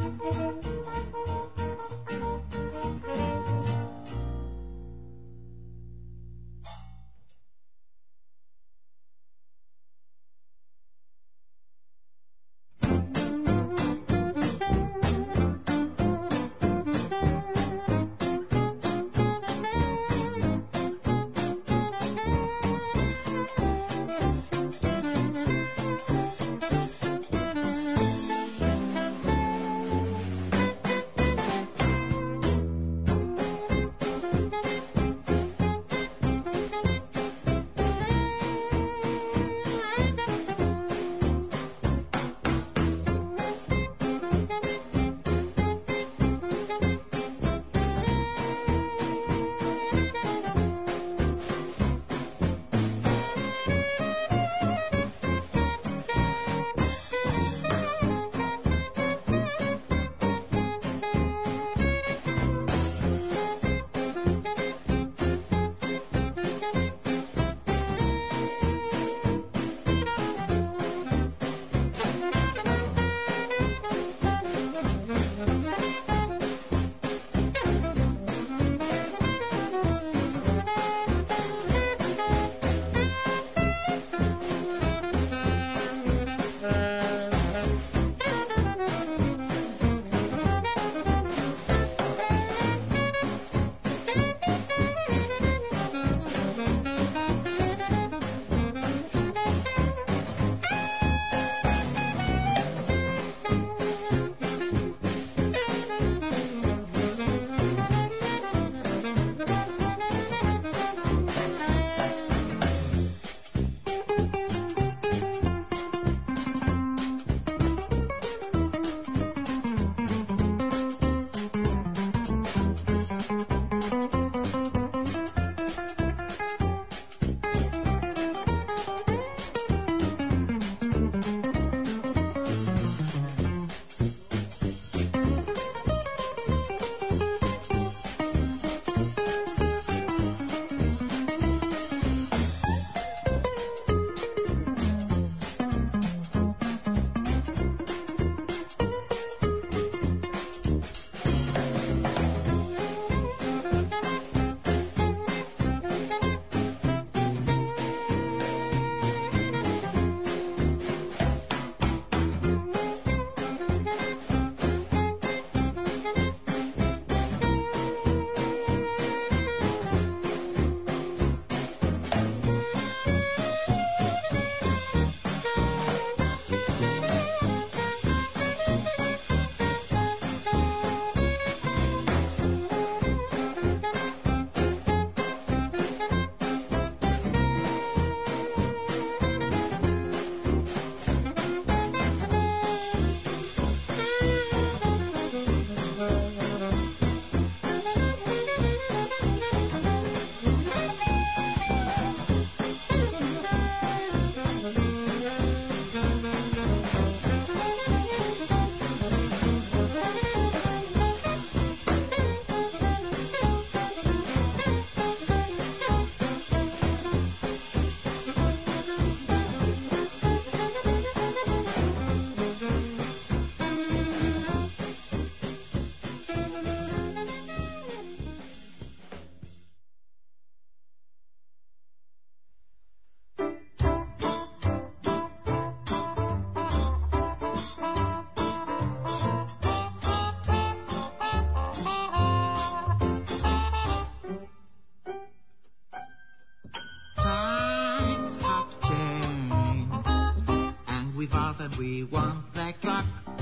we want that clock,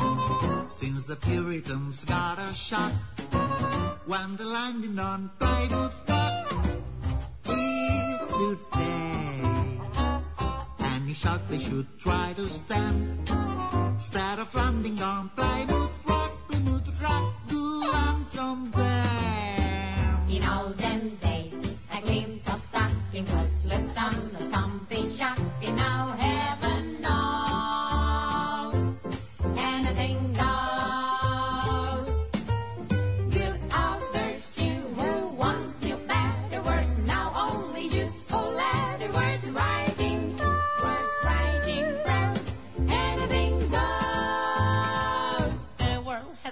since the Puritans got a shock when they landed on Plymouth Rock. It should pay any shock they should try to stand, instead of landing on Plymouth Rock, do Anton them. In olden days, a glimpse of sacking was left on something shocking. Now heaven knows, anything goes. Good others you who once knew better words, now only useful letter words. Writing words, writing prose, anything goes.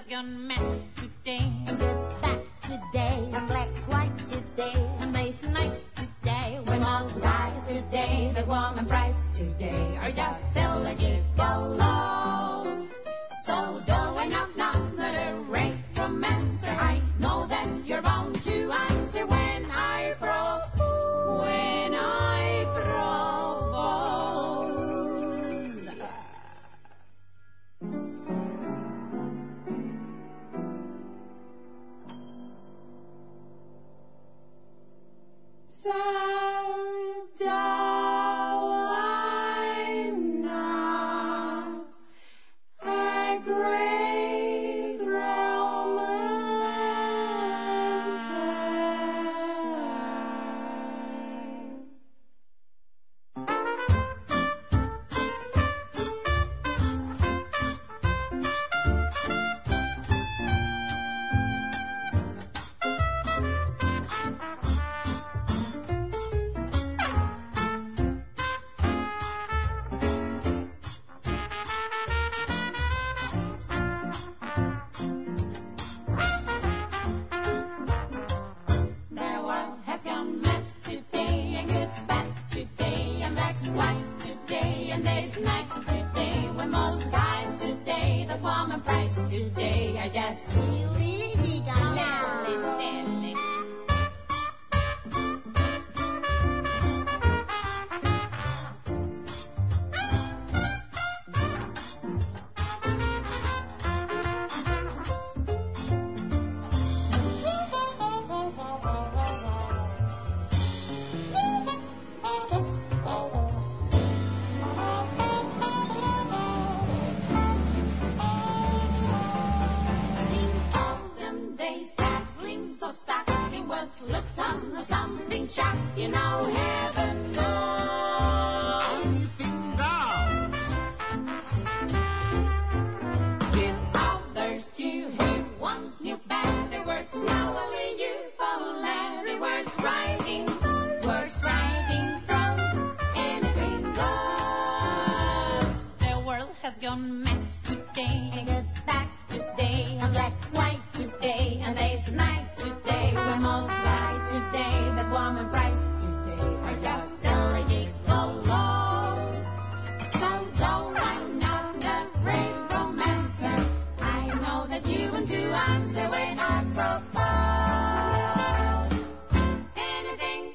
has gone mad today. And it's back today. And black's white today. And lace night today. When most guys today, the woman price today, are just silly gigolos. So dull and not a rape romancer. I know that you're bound to answer when I propose. So dull I'm not a great Today are just silly gigolos. Stocking was looked on as something shock, you know, heaven knows. Anything wrong? Give others to who once knew better words, now only useful every word's writing from anything goes. The world has gone mad today, and it's back today, and black's white today, and there's night. When most guys today, that woman price today, are just silly gigolos. So though I'm not a great romancer, I know that you want to answer when I propose. Anything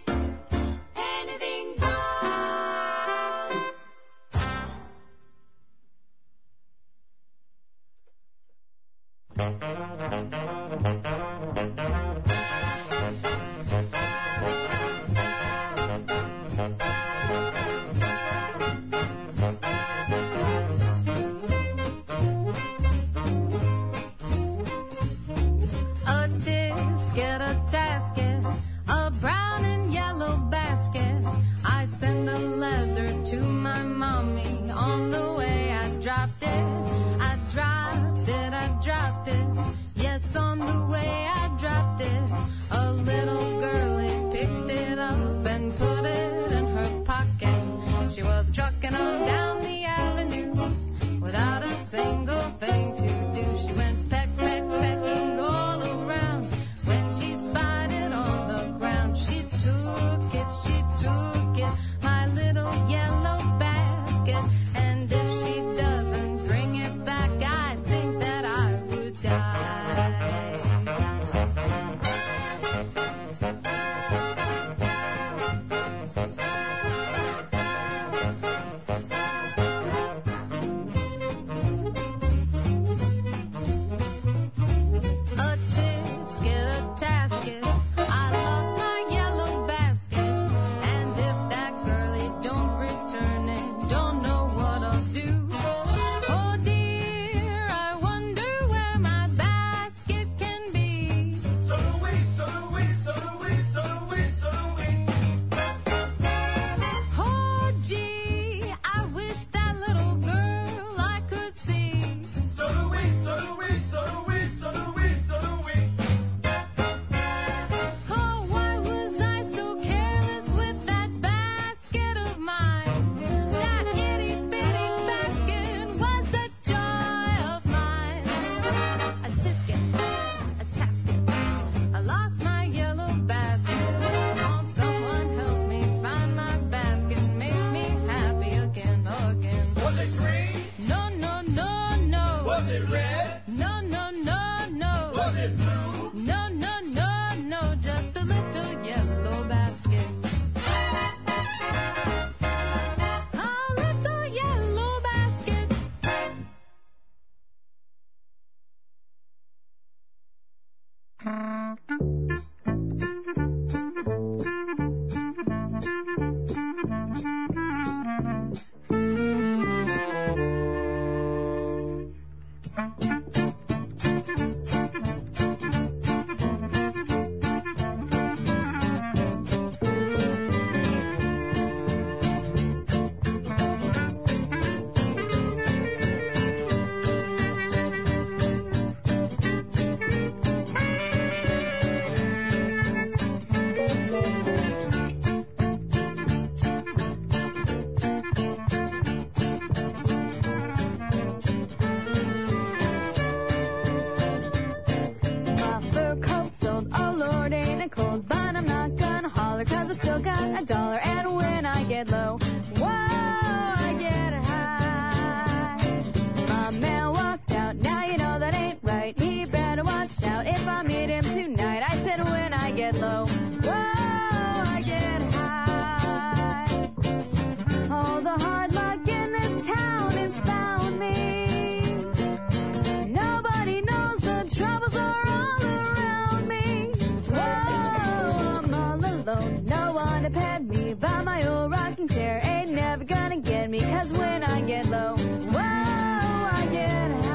sold. Oh Lord, ain't it cold, but I'm not gonna holler, 'cause I still got $1. And when I get low, whoa, I get high. My man walked out, now you know that ain't right. He better watch out if I meet him tonight. I said when I get low, whoa, I get high. Oh, the hard luck in this town has found me. Nobody knows the troubles are all around me. Whoa, I'm all alone, no one to pet me, but my old rocking chair ain't never gonna get me, 'cause when I get low, whoa, I get high.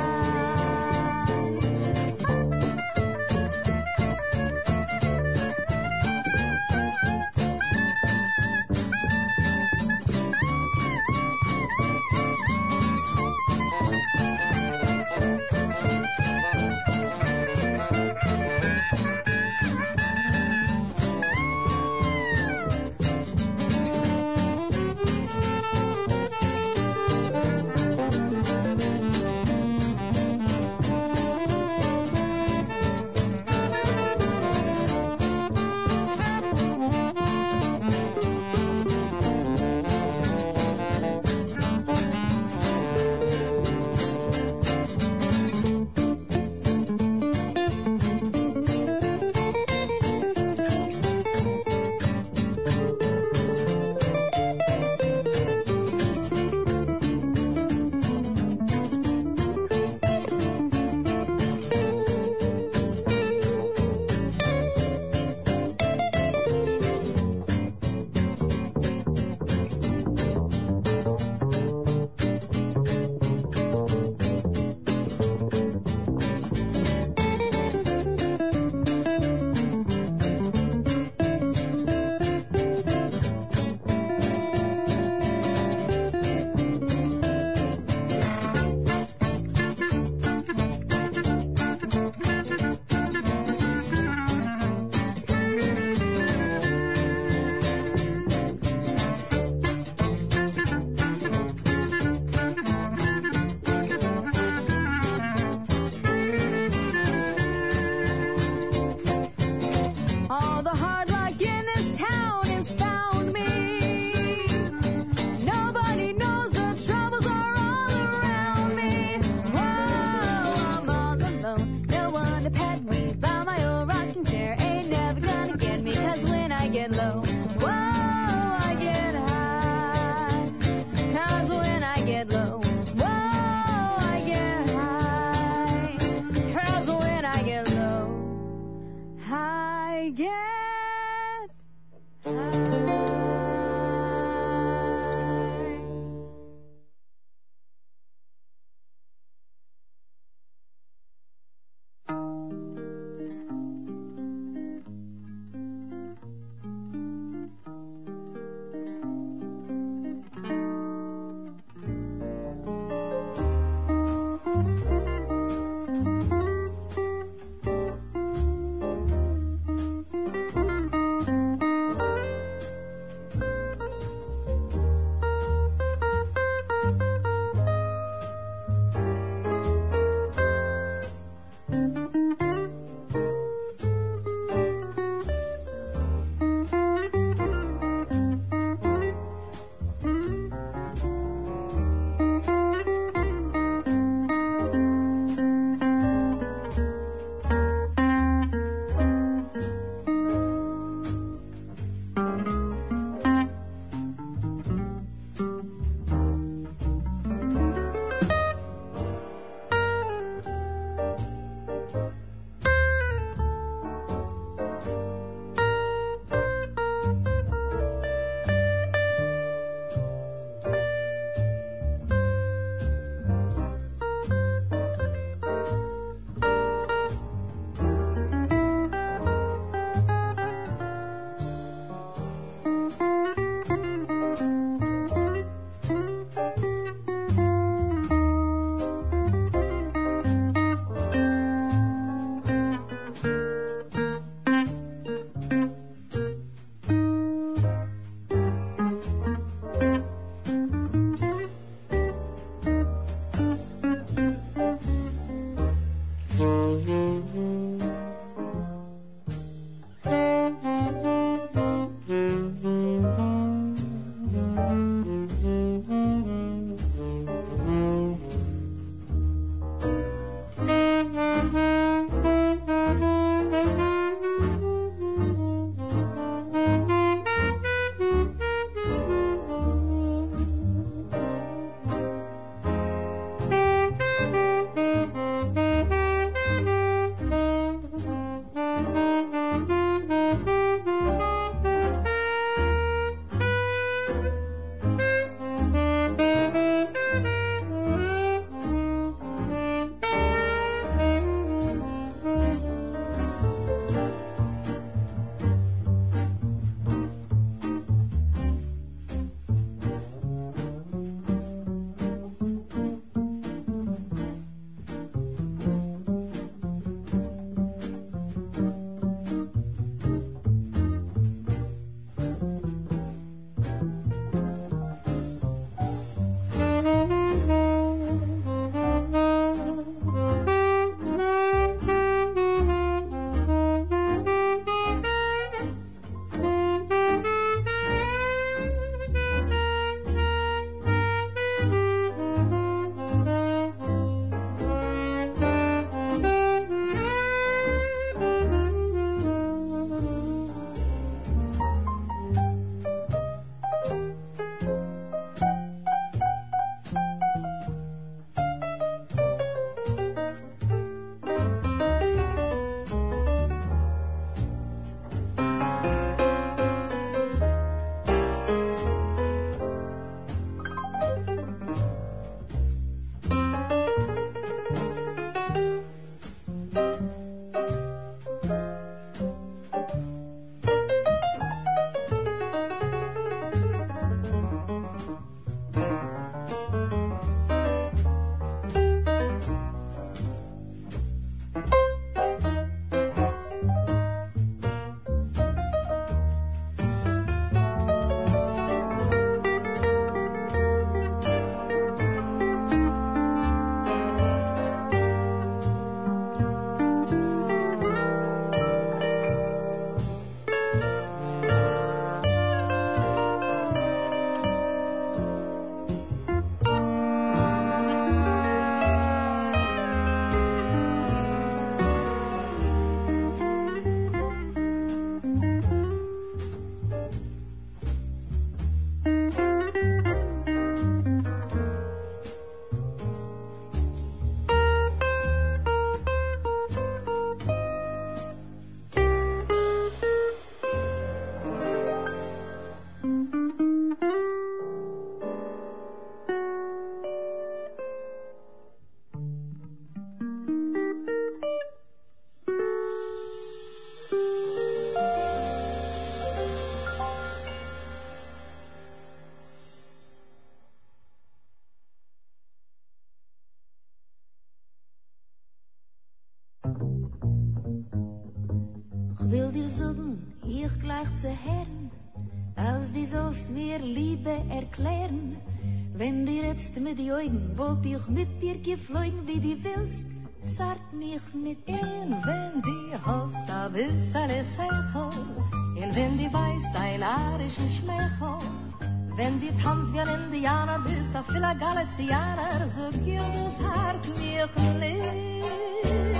Will dir sagen, ich gleich zu Herren, als die sollst mir Liebe erklären. Wenn dir jetzt mit die Augen wollt ich mit dir geflogen, wie die willst, zart mich nicht ein, wenn die hast a bissele Sechel, und wenn die weißt ein arischen Schmechel. Wenn die tanzt wie ein Indianer bist, a viele Galizianer, so gilt das Hart mich nicht.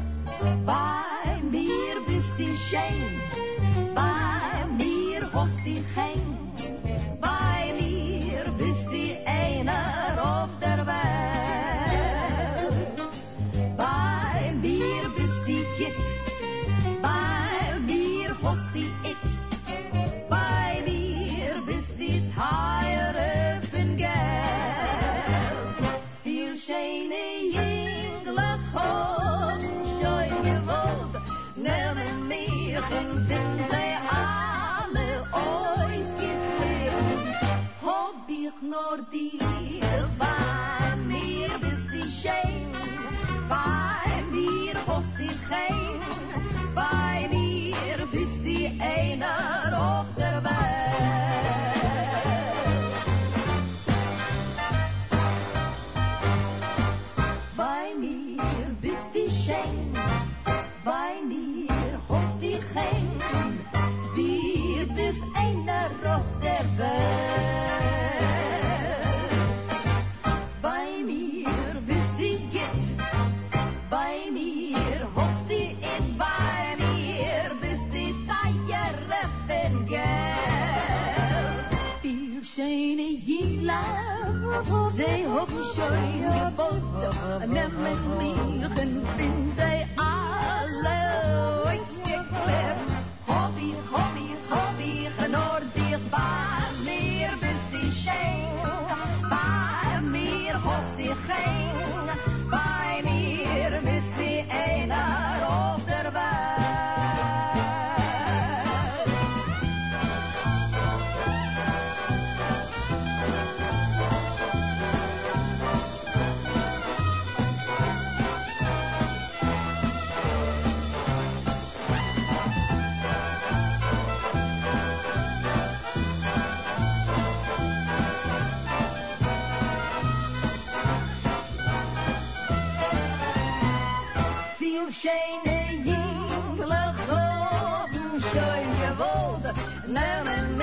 Bei mir bist du schön, bei mir hast du kein, bei mir bist du einer auf der Welt. Bei mir bist du Gitt, bei mir hast du it, bei mir bist du teuer von Geld. Viel schöne Jüngler haben schon gewollt, nehmen mich und sind sie alle ausgeklebt. Hab ich nur dir, bei mir bist du schön, bei mir hast du kein, bei mir bist du einer auf der Welt. Bei mir bist du schön, bei mir hast du kein, du bist einer auf der Welt. Bei mir bist du Gitt, bei mir hast du it, bei mir bist du teuer von Geld. Viel schöne Jüngler, sie haben schon gewollt, nehmen mich und bin sie alle ausgeklebt. Hab ich nur dich, bei mir bist du schön, bei mir hast du kein, bei mir bist du einer auf der Welt. Viel schöne Jüngler haben schon gewollt, nehmen